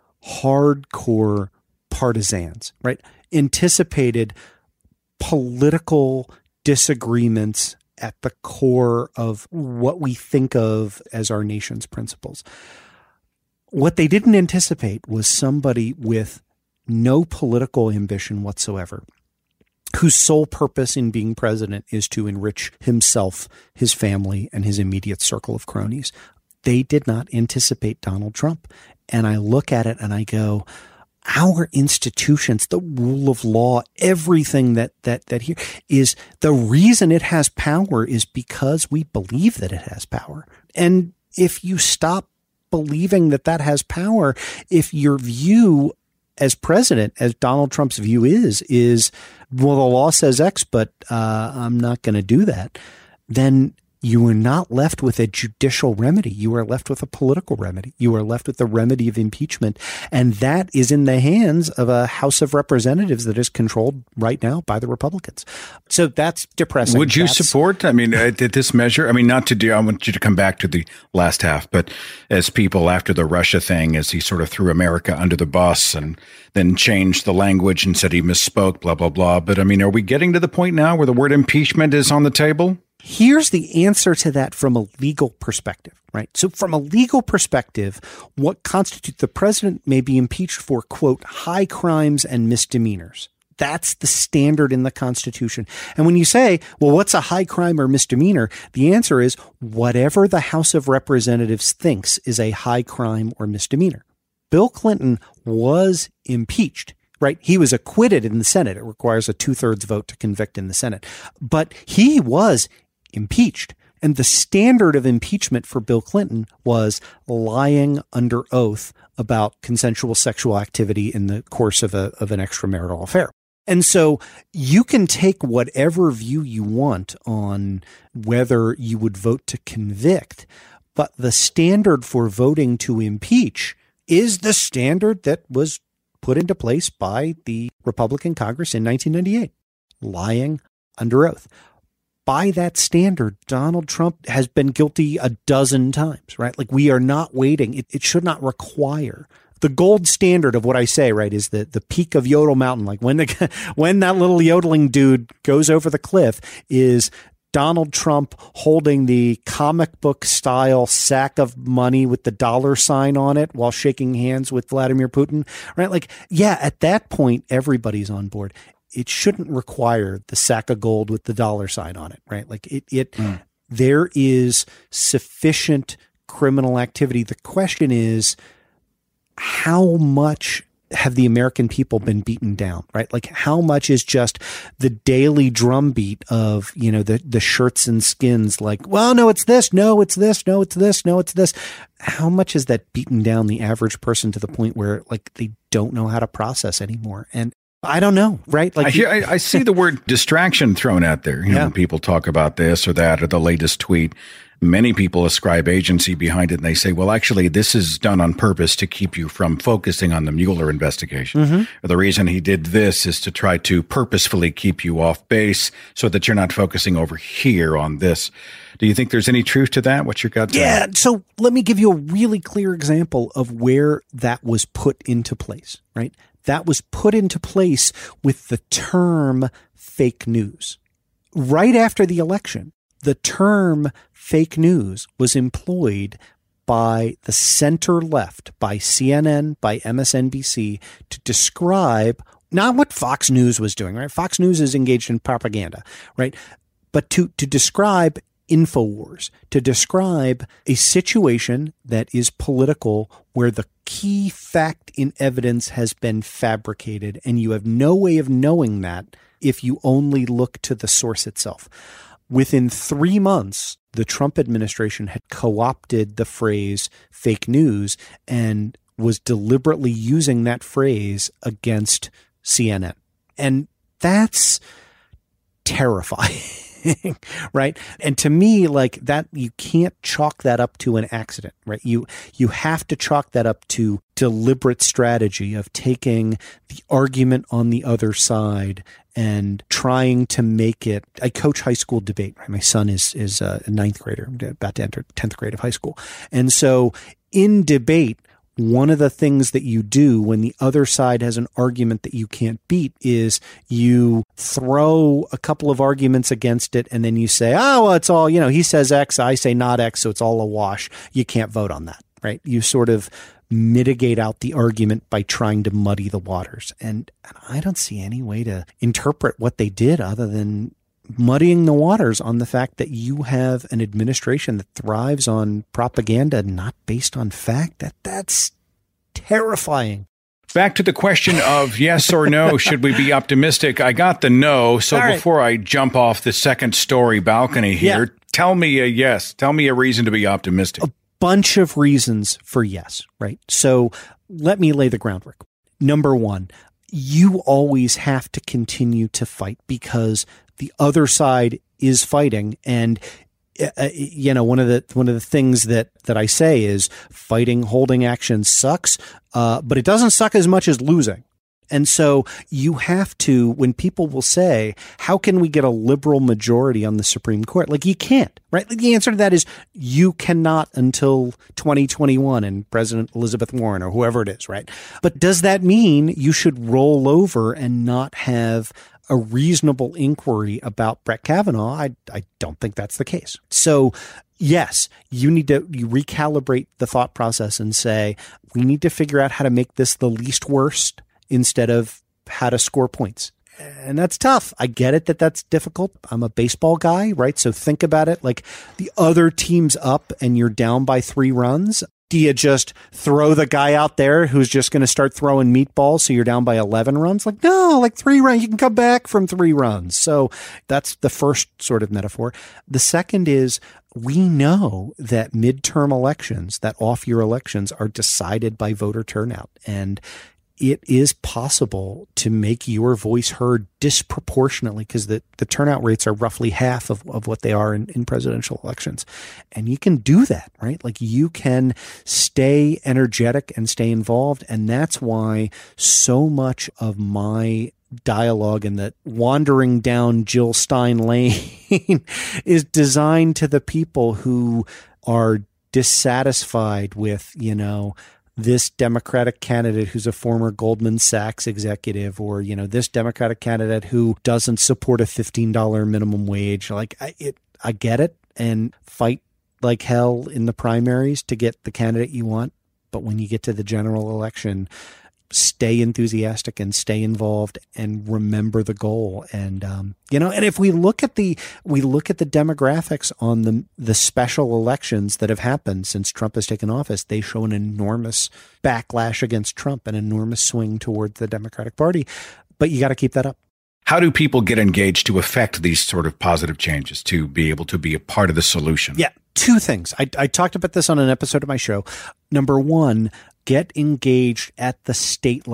hardcore partisans, right? Anticipated political disagreements at the core of what we think of as our nation's principles. What they didn't anticipate was somebody with no political ambition whatsoever, whose sole purpose in being president is to enrich himself, his family, and his immediate circle of cronies. They did not anticipate Donald Trump. And I look at it and I go, our institutions, the rule of law, everything that that that here is the reason it has power is because we believe that it has power. And if you stop believing that that has power, if your view as president, as Donald Trump's view is, is, well, the law says X, but uh, I'm not going to do that, then you are not left with a judicial remedy. You are left with a political remedy. You are left with the remedy of impeachment. And that is in the hands of a House of Representatives that is controlled right now by the Republicans. So that's depressing. Would you that's, support, I mean, uh, this measure? I mean, not to do, I want you to come back to the last half, but as people after the Russia thing, as he sort of threw America under the bus and then changed the language and said he misspoke, blah, blah, blah. But I mean, are we getting to the point now where the word impeachment is on the table? Here's the answer to that from a legal perspective, right? So from a legal perspective, what constitutes the president may be impeached for, quote, high crimes and misdemeanors. That's the standard in the Constitution. And when you say, well, what's a high crime or misdemeanor? The answer is whatever the House of Representatives thinks is a high crime or misdemeanor. Bill Clinton was impeached. Right. He was acquitted in the Senate. It requires a two thirds vote to convict in the Senate. But he was impeached. And the standard of impeachment for Bill Clinton was lying under oath about consensual sexual activity in the course of a of an extramarital affair. And so you can take whatever view you want on whether you would vote to convict, but the standard for voting to impeach is the standard that was put into place by the Republican Congress in nineteen ninety-eight, lying under oath. By that standard, Donald Trump has been guilty a dozen times, right? Like we are not waiting. It, it should not require. The gold standard of what I say, right, is the, the peak of Yodel Mountain. Like when the when that little yodeling dude goes over the cliff is Donald Trump holding the comic book style sack of money with the dollar sign on it while shaking hands with Vladimir Putin, right? Like, yeah, at that point, everybody's on board. It shouldn't require the sack of gold with the dollar sign on it, right? Like it, it, mm. there is sufficient criminal activity. The question is, how much have the American people been beaten down, right? Like how much is just the daily drumbeat of, you know, the, the shirts and skins like, well, no, it's this, no, it's this, no, it's this, no, it's this. How much is that beaten down the average person to the point where like they don't know how to process anymore? And I don't know, right? Like I, hear, I, I see the word distraction thrown out there. You know, yeah. when people talk about this or that or the latest tweet, many people ascribe agency behind it, and they say, well, actually, this is done on purpose to keep you from focusing on the Mueller investigation. Mm-hmm. Or the reason he did this is to try to purposefully keep you off base so that you're not focusing over here on this. Do you think there's any truth to that? What's your gut? Yeah. So let me give you a really clear example of where that was put into place, right? That was put into place with the term fake news. Right after the election, the term fake news was employed by the center left, by C N N, by M S N B C, to describe not what Fox News was doing, right? Fox News is engaged in propaganda, right? But to, to describe InfoWars, to describe a situation that is political where the key fact in evidence has been fabricated, and you have no way of knowing that if you only look to the source itself. Within three months, the Trump administration had co-opted the phrase fake news and was deliberately using that phrase against C N N. And that's terrifying. Right. And to me, like that, you can't chalk that up to an accident, right? You, you have to chalk that up to deliberate strategy of taking the argument on the other side and trying to make it. I coach high school debate, right? My son is, is a ninth grader, about to enter tenth grade of high school. And so in debate, one of the things that you do when the other side has an argument that you can't beat is you throw a couple of arguments against it, and then you say, oh, well, it's all, you know, he says X, I say not X, so it's all a wash. You can't vote on that, right? You sort of mitigate out the argument by trying to muddy the waters. And I don't see any way to interpret what they did other than muddying the waters on the fact that you have an administration that thrives on propaganda, not based on fact. That that's terrifying. Back to the question of yes or no, should we be optimistic? I got the no. So All right. Before I jump off the second story balcony here, Yeah. tell me a yes. Tell me a reason to be optimistic. A bunch of reasons for yes, right? So let me lay the groundwork. Number one, you always have to continue to fight because the other side is fighting. And, uh, you know, one of the, one of the things that, that I say is fighting, holding action sucks, uh, but it doesn't suck as much as losing. And so you have to, when people will say, how can we get a liberal majority on the Supreme Court? Like, you can't, right? The answer to that is you cannot until twenty twenty-one and President Elizabeth Warren or whoever it is, right? But does that mean you should roll over and not have a reasonable inquiry about Brett Kavanaugh? I, I don't think that's the case. So yes, you need to you recalibrate the thought process and say, we need to figure out how to make this the least worst instead of how to score points. And that's tough. I get it that that's difficult. I'm a baseball guy, right? So think about it like the other team's up and you're down by three runs. Do you just throw the guy out there who's just going to start throwing meatballs so you're down by eleven runs? Like, no, like three runs. You can come back from three runs. So that's the first sort of metaphor. The second is we know that midterm elections, that off-year elections are decided by voter turnout. And it is possible to make your voice heard disproportionately because the, the turnout rates are roughly half of, of what they are in, in presidential elections. And you can do that, right? Like you can stay energetic and stay involved. And that's why so much of my dialogue and that wandering down Jill Stein lane is designed to the people who are dissatisfied with, you know, this Democratic candidate who's a former Goldman Sachs executive, or, you know, this Democratic candidate who doesn't support a fifteen dollars minimum wage. Like I, it, I get it, and fight like hell in the primaries to get the candidate you want. But when you get to the general election, stay enthusiastic and stay involved and remember the goal. And, um, you know, and if we look at the, we look at the demographics on the, the special elections that have happened since Trump has taken office, they show an enormous backlash against Trump, an enormous swing towards the Democratic Party. But you got to keep that up. How do people get engaged to affect these sort of positive changes, to be able to be a part of the solution? Yeah. Two things. I, I talked about this on an episode of my show. Number one, get engaged at the state level,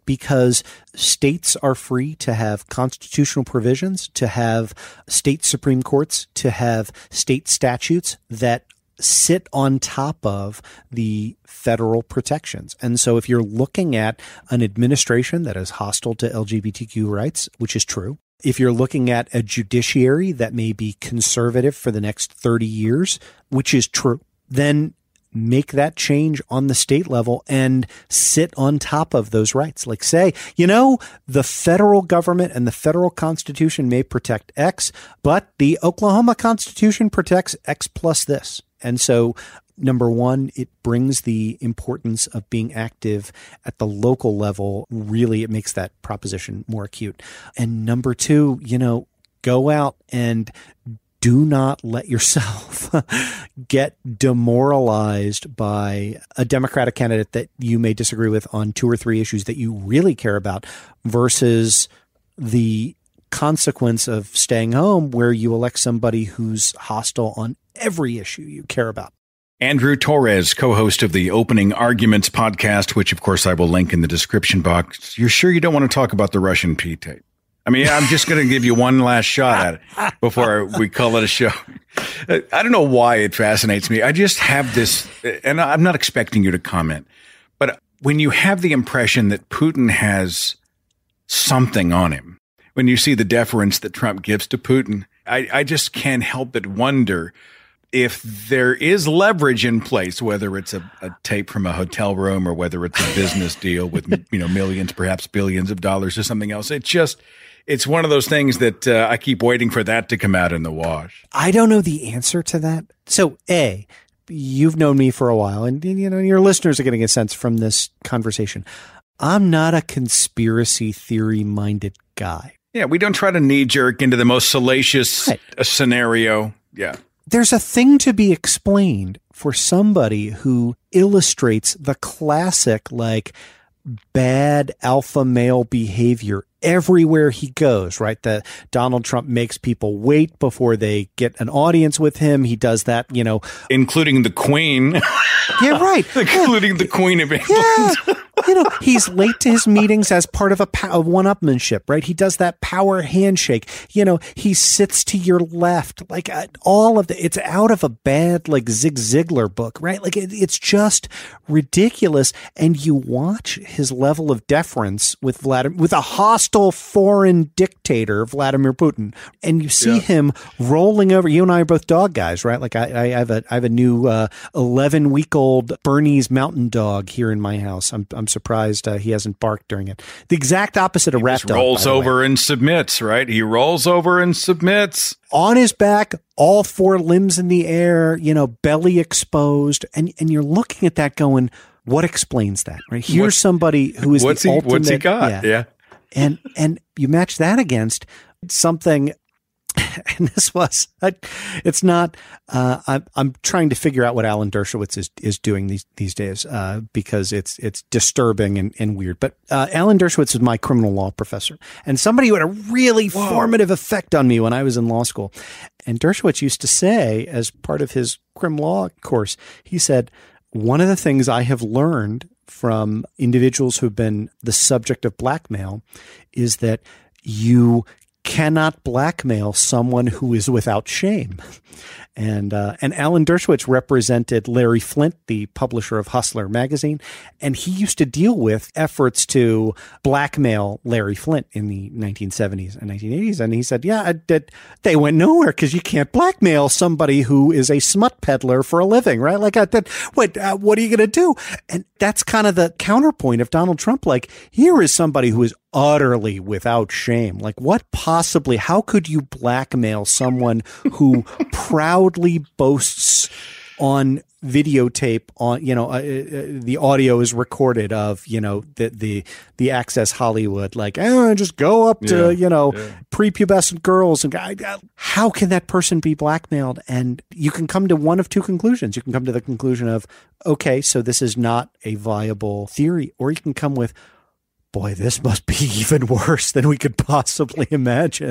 because states are free to have constitutional provisions, to have state Supreme Courts, to have state statutes that sit on top of the federal protections. And so if you're looking at an administration that is hostile to L G B T Q rights, which is true, if you're looking at a judiciary that may be conservative for the next thirty years, which is true, then make that change on the state level and sit on top of those rights. Like say, you know, the federal government and the federal constitution may protect X, but the Oklahoma Constitution protects X plus this. And so, number one, it brings the importance of being active at the local level. Really, it makes that proposition more acute. And number two, you know, go out and do not let yourself get demoralized by a Democratic candidate that you may disagree with on two or three issues that you really care about versus the consequence of staying home where you elect somebody who's hostile on every issue you care about. Andrew Torres, co-host of the Opening Arguments podcast, which of course I will link in the description box. You're sure you don't want to talk about the Russian P tape? I mean, I'm just going to give you one last shot at it before we call it a show. I don't know why it fascinates me. I just have this, and I'm not expecting you to comment, but when you have the impression that Putin has something on him, when you see the deference that Trump gives to Putin, I, I just can't help but wonder if there is leverage in place, whether it's a, a tape from a hotel room or whether it's a business deal with, you know, millions, perhaps billions of dollars or something else. It just, it's one of those things that uh, I keep waiting for that to come out in the wash. I don't know the answer to that. So A, you've known me for a while and, you know, your listeners are getting a sense from this conversation. I'm not a conspiracy theory minded guy. Yeah. We don't try to knee jerk into the most salacious right. scenario. Yeah. There's a thing to be explained for somebody who illustrates the classic, like, bad alpha male behavior everywhere he goes, right? That Donald Trump makes people wait before they get an audience with him. He does that, you know. Including the Queen. Yeah, right. Including yeah. the Queen of England. Yeah. You know, he's late to his meetings as part of a, a one-upmanship, right? He does that power handshake. You know, he sits to your left. Like uh, all of the, it's out of a bad, like Zig Ziglar book, right? Like it, it's just ridiculous. And you watch his level of deference with Vladimir, with a hostile foreign dictator, Vladimir Putin, and you see yeah. him rolling over. You and I are both dog guys, right? Like I, I have a, I have a new uh, eleven week old Bernese Mountain Dog here in my house. I'm, I'm surprised uh, he hasn't barked during it. The exact opposite of he Rat just Dog. Rolls over and submits, right? He rolls over and submits. On his back, all four limbs in the air, you know, belly exposed. And, and you're looking at that going, what explains that, right? Here's what, somebody who is what's the he, ultimate. What's he got? Yeah. yeah. And, and you match that against something. And this was, it's not, uh, I'm, I'm trying to figure out what Alan Dershowitz is, is doing these, these days, uh, because it's, it's disturbing and, and weird. But, uh, Alan Dershowitz is my criminal law professor and somebody who had a really Whoa. formative effect on me when I was in law school. And Dershowitz used to say, as part of his crim law course, he said, one of the things I have learned from individuals who've been the subject of blackmail is that you cannot blackmail someone who is without shame. And uh, and Alan Dershowitz represented Larry Flynt, the publisher of Hustler magazine, and he used to deal with efforts to blackmail Larry Flynt in the nineteen seventies and nineteen eighties. And he said, yeah, I did, they went nowhere because you can't blackmail somebody who is a smut peddler for a living, right? Like, I did, what, uh, what are you going to do? And that's kind of the counterpoint of Donald Trump. Like, here is somebody who is utterly without shame. Like, what possibly, how could you blackmail someone who proudly boasts on videotape on, you know, uh, uh, the audio is recorded of, you know, the, the, the Access Hollywood, like, eh, just go up to, yeah, you know, yeah. prepubescent girls and uh, how can that person be blackmailed? And you can come to one of two conclusions. You can come to the conclusion of, okay, so this is not a viable theory, or you can come with, boy, this must be even worse than we could possibly imagine.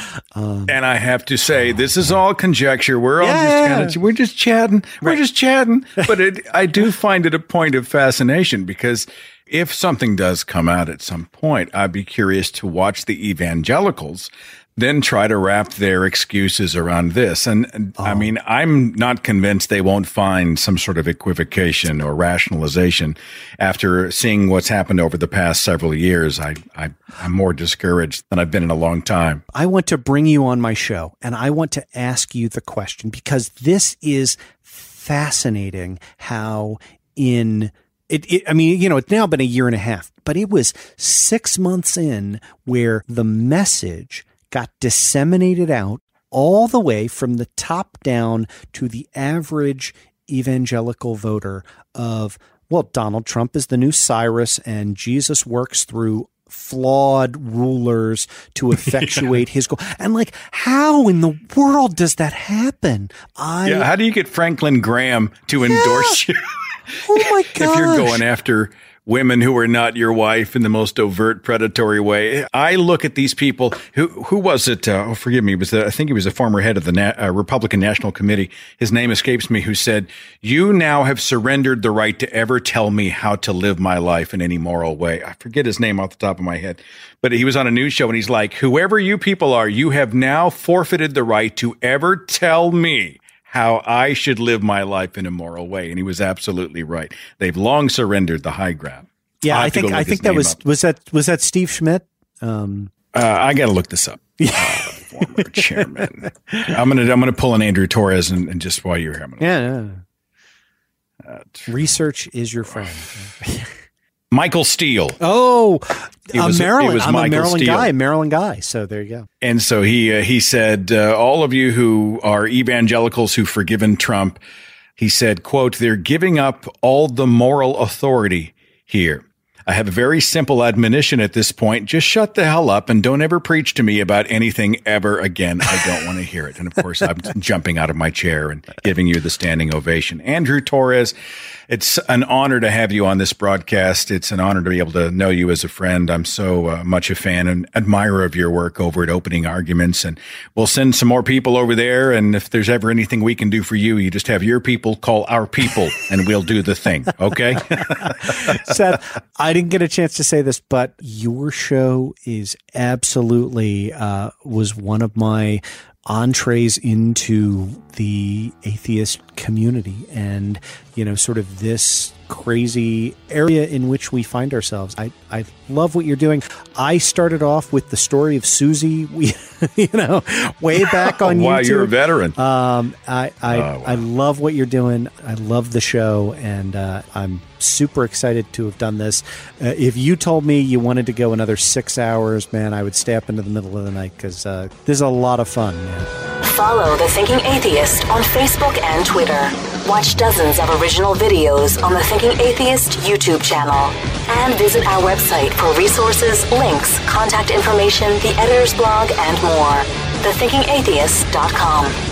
Um, and I have to say, this is all conjecture. We're all yeah. just kind of, we're just chatting. We're right. just chatting. But it, I do find it a point of fascination because if something does come out at some point, I'd be curious to watch the evangelicals then try to wrap their excuses around this. And, and oh. I mean, I'm not convinced they won't find some sort of equivocation or rationalization after seeing what's happened over the past several years. I, I, I'm more discouraged than I've been in a long time. I want to bring you on my show, and I want to ask you the question, because this is fascinating how in It, it, I mean, you know, it's now been a year and a half, but it was six months in where the message got disseminated out all the way from the top down to the average evangelical voter of, well, Donald Trump is the new Cyrus and Jesus works through flawed rulers to effectuate his goal. And like, how in the world does that happen? I, yeah, how do you get Franklin Graham to yeah. endorse you? Oh my gosh. If you're going after women who are not your wife in the most overt predatory way. I look at these people. Who who was it? Uh, oh, forgive me. It was the, I think he was a former head of the Na- uh, Republican National Committee. His name escapes me. Who said, "You now have surrendered the right to ever tell me how to live my life in any moral way." I forget his name off the top of my head, but he was on a news show and he's like, "Whoever you people are, you have now forfeited the right to ever tell me how I should live my life in a moral way." And he was absolutely right. They've long surrendered the high ground. Yeah, I think I think that was up. was that was that Steve Schmidt. Um, uh, I got to look this up. Uh, former chairman. I'm gonna I'm gonna pull an Andrew Torres and, and just while you're here. I'm gonna, yeah, yeah. Uh, research is your friend. Michael Steele. Oh, a was, Maryland. I'm Michael a Maryland Steele. guy. Maryland guy. So there you go. And so he uh, he said, uh, all of you who are evangelicals who've forgiven Trump, he said, quote, "They're giving up all the moral authority here. I have a very simple admonition at this point. Just shut the hell up and don't ever preach to me about anything ever again. I don't want to hear it." And of course, I'm jumping out of my chair and giving you the standing ovation. Andrew Torres, it's an honor to have you on this broadcast. It's an honor to be able to know you as a friend. I'm so uh, much a fan and admirer of your work over at Opening Arguments. And we'll send some more people over there. And if there's ever anything we can do for you, you just have your people call our people and we'll do the thing. Okay? Seth, I didn't get a chance to say this, but your show is absolutely uh, was one of my entrees into the atheist community and, you know, sort of this crazy area in which we find ourselves. I, I love what you're doing. I started off with the story of Susie, we, you know, way back on wow, YouTube. You're a veteran. Um, I, I, oh, wow. I love what you're doing. I love the show, and uh, I'm super excited to have done this. Uh, if you told me you wanted to go another six hours, man, I would stay up into the middle of the night because uh, this is a lot of fun, man. Follow The Thinking Atheist on Facebook and Twitter. Watch dozens of original videos on the Thinking Atheist YouTube channel. And visit our website for resources, links, contact information, the editor's blog, and more. the thinking atheist dot com.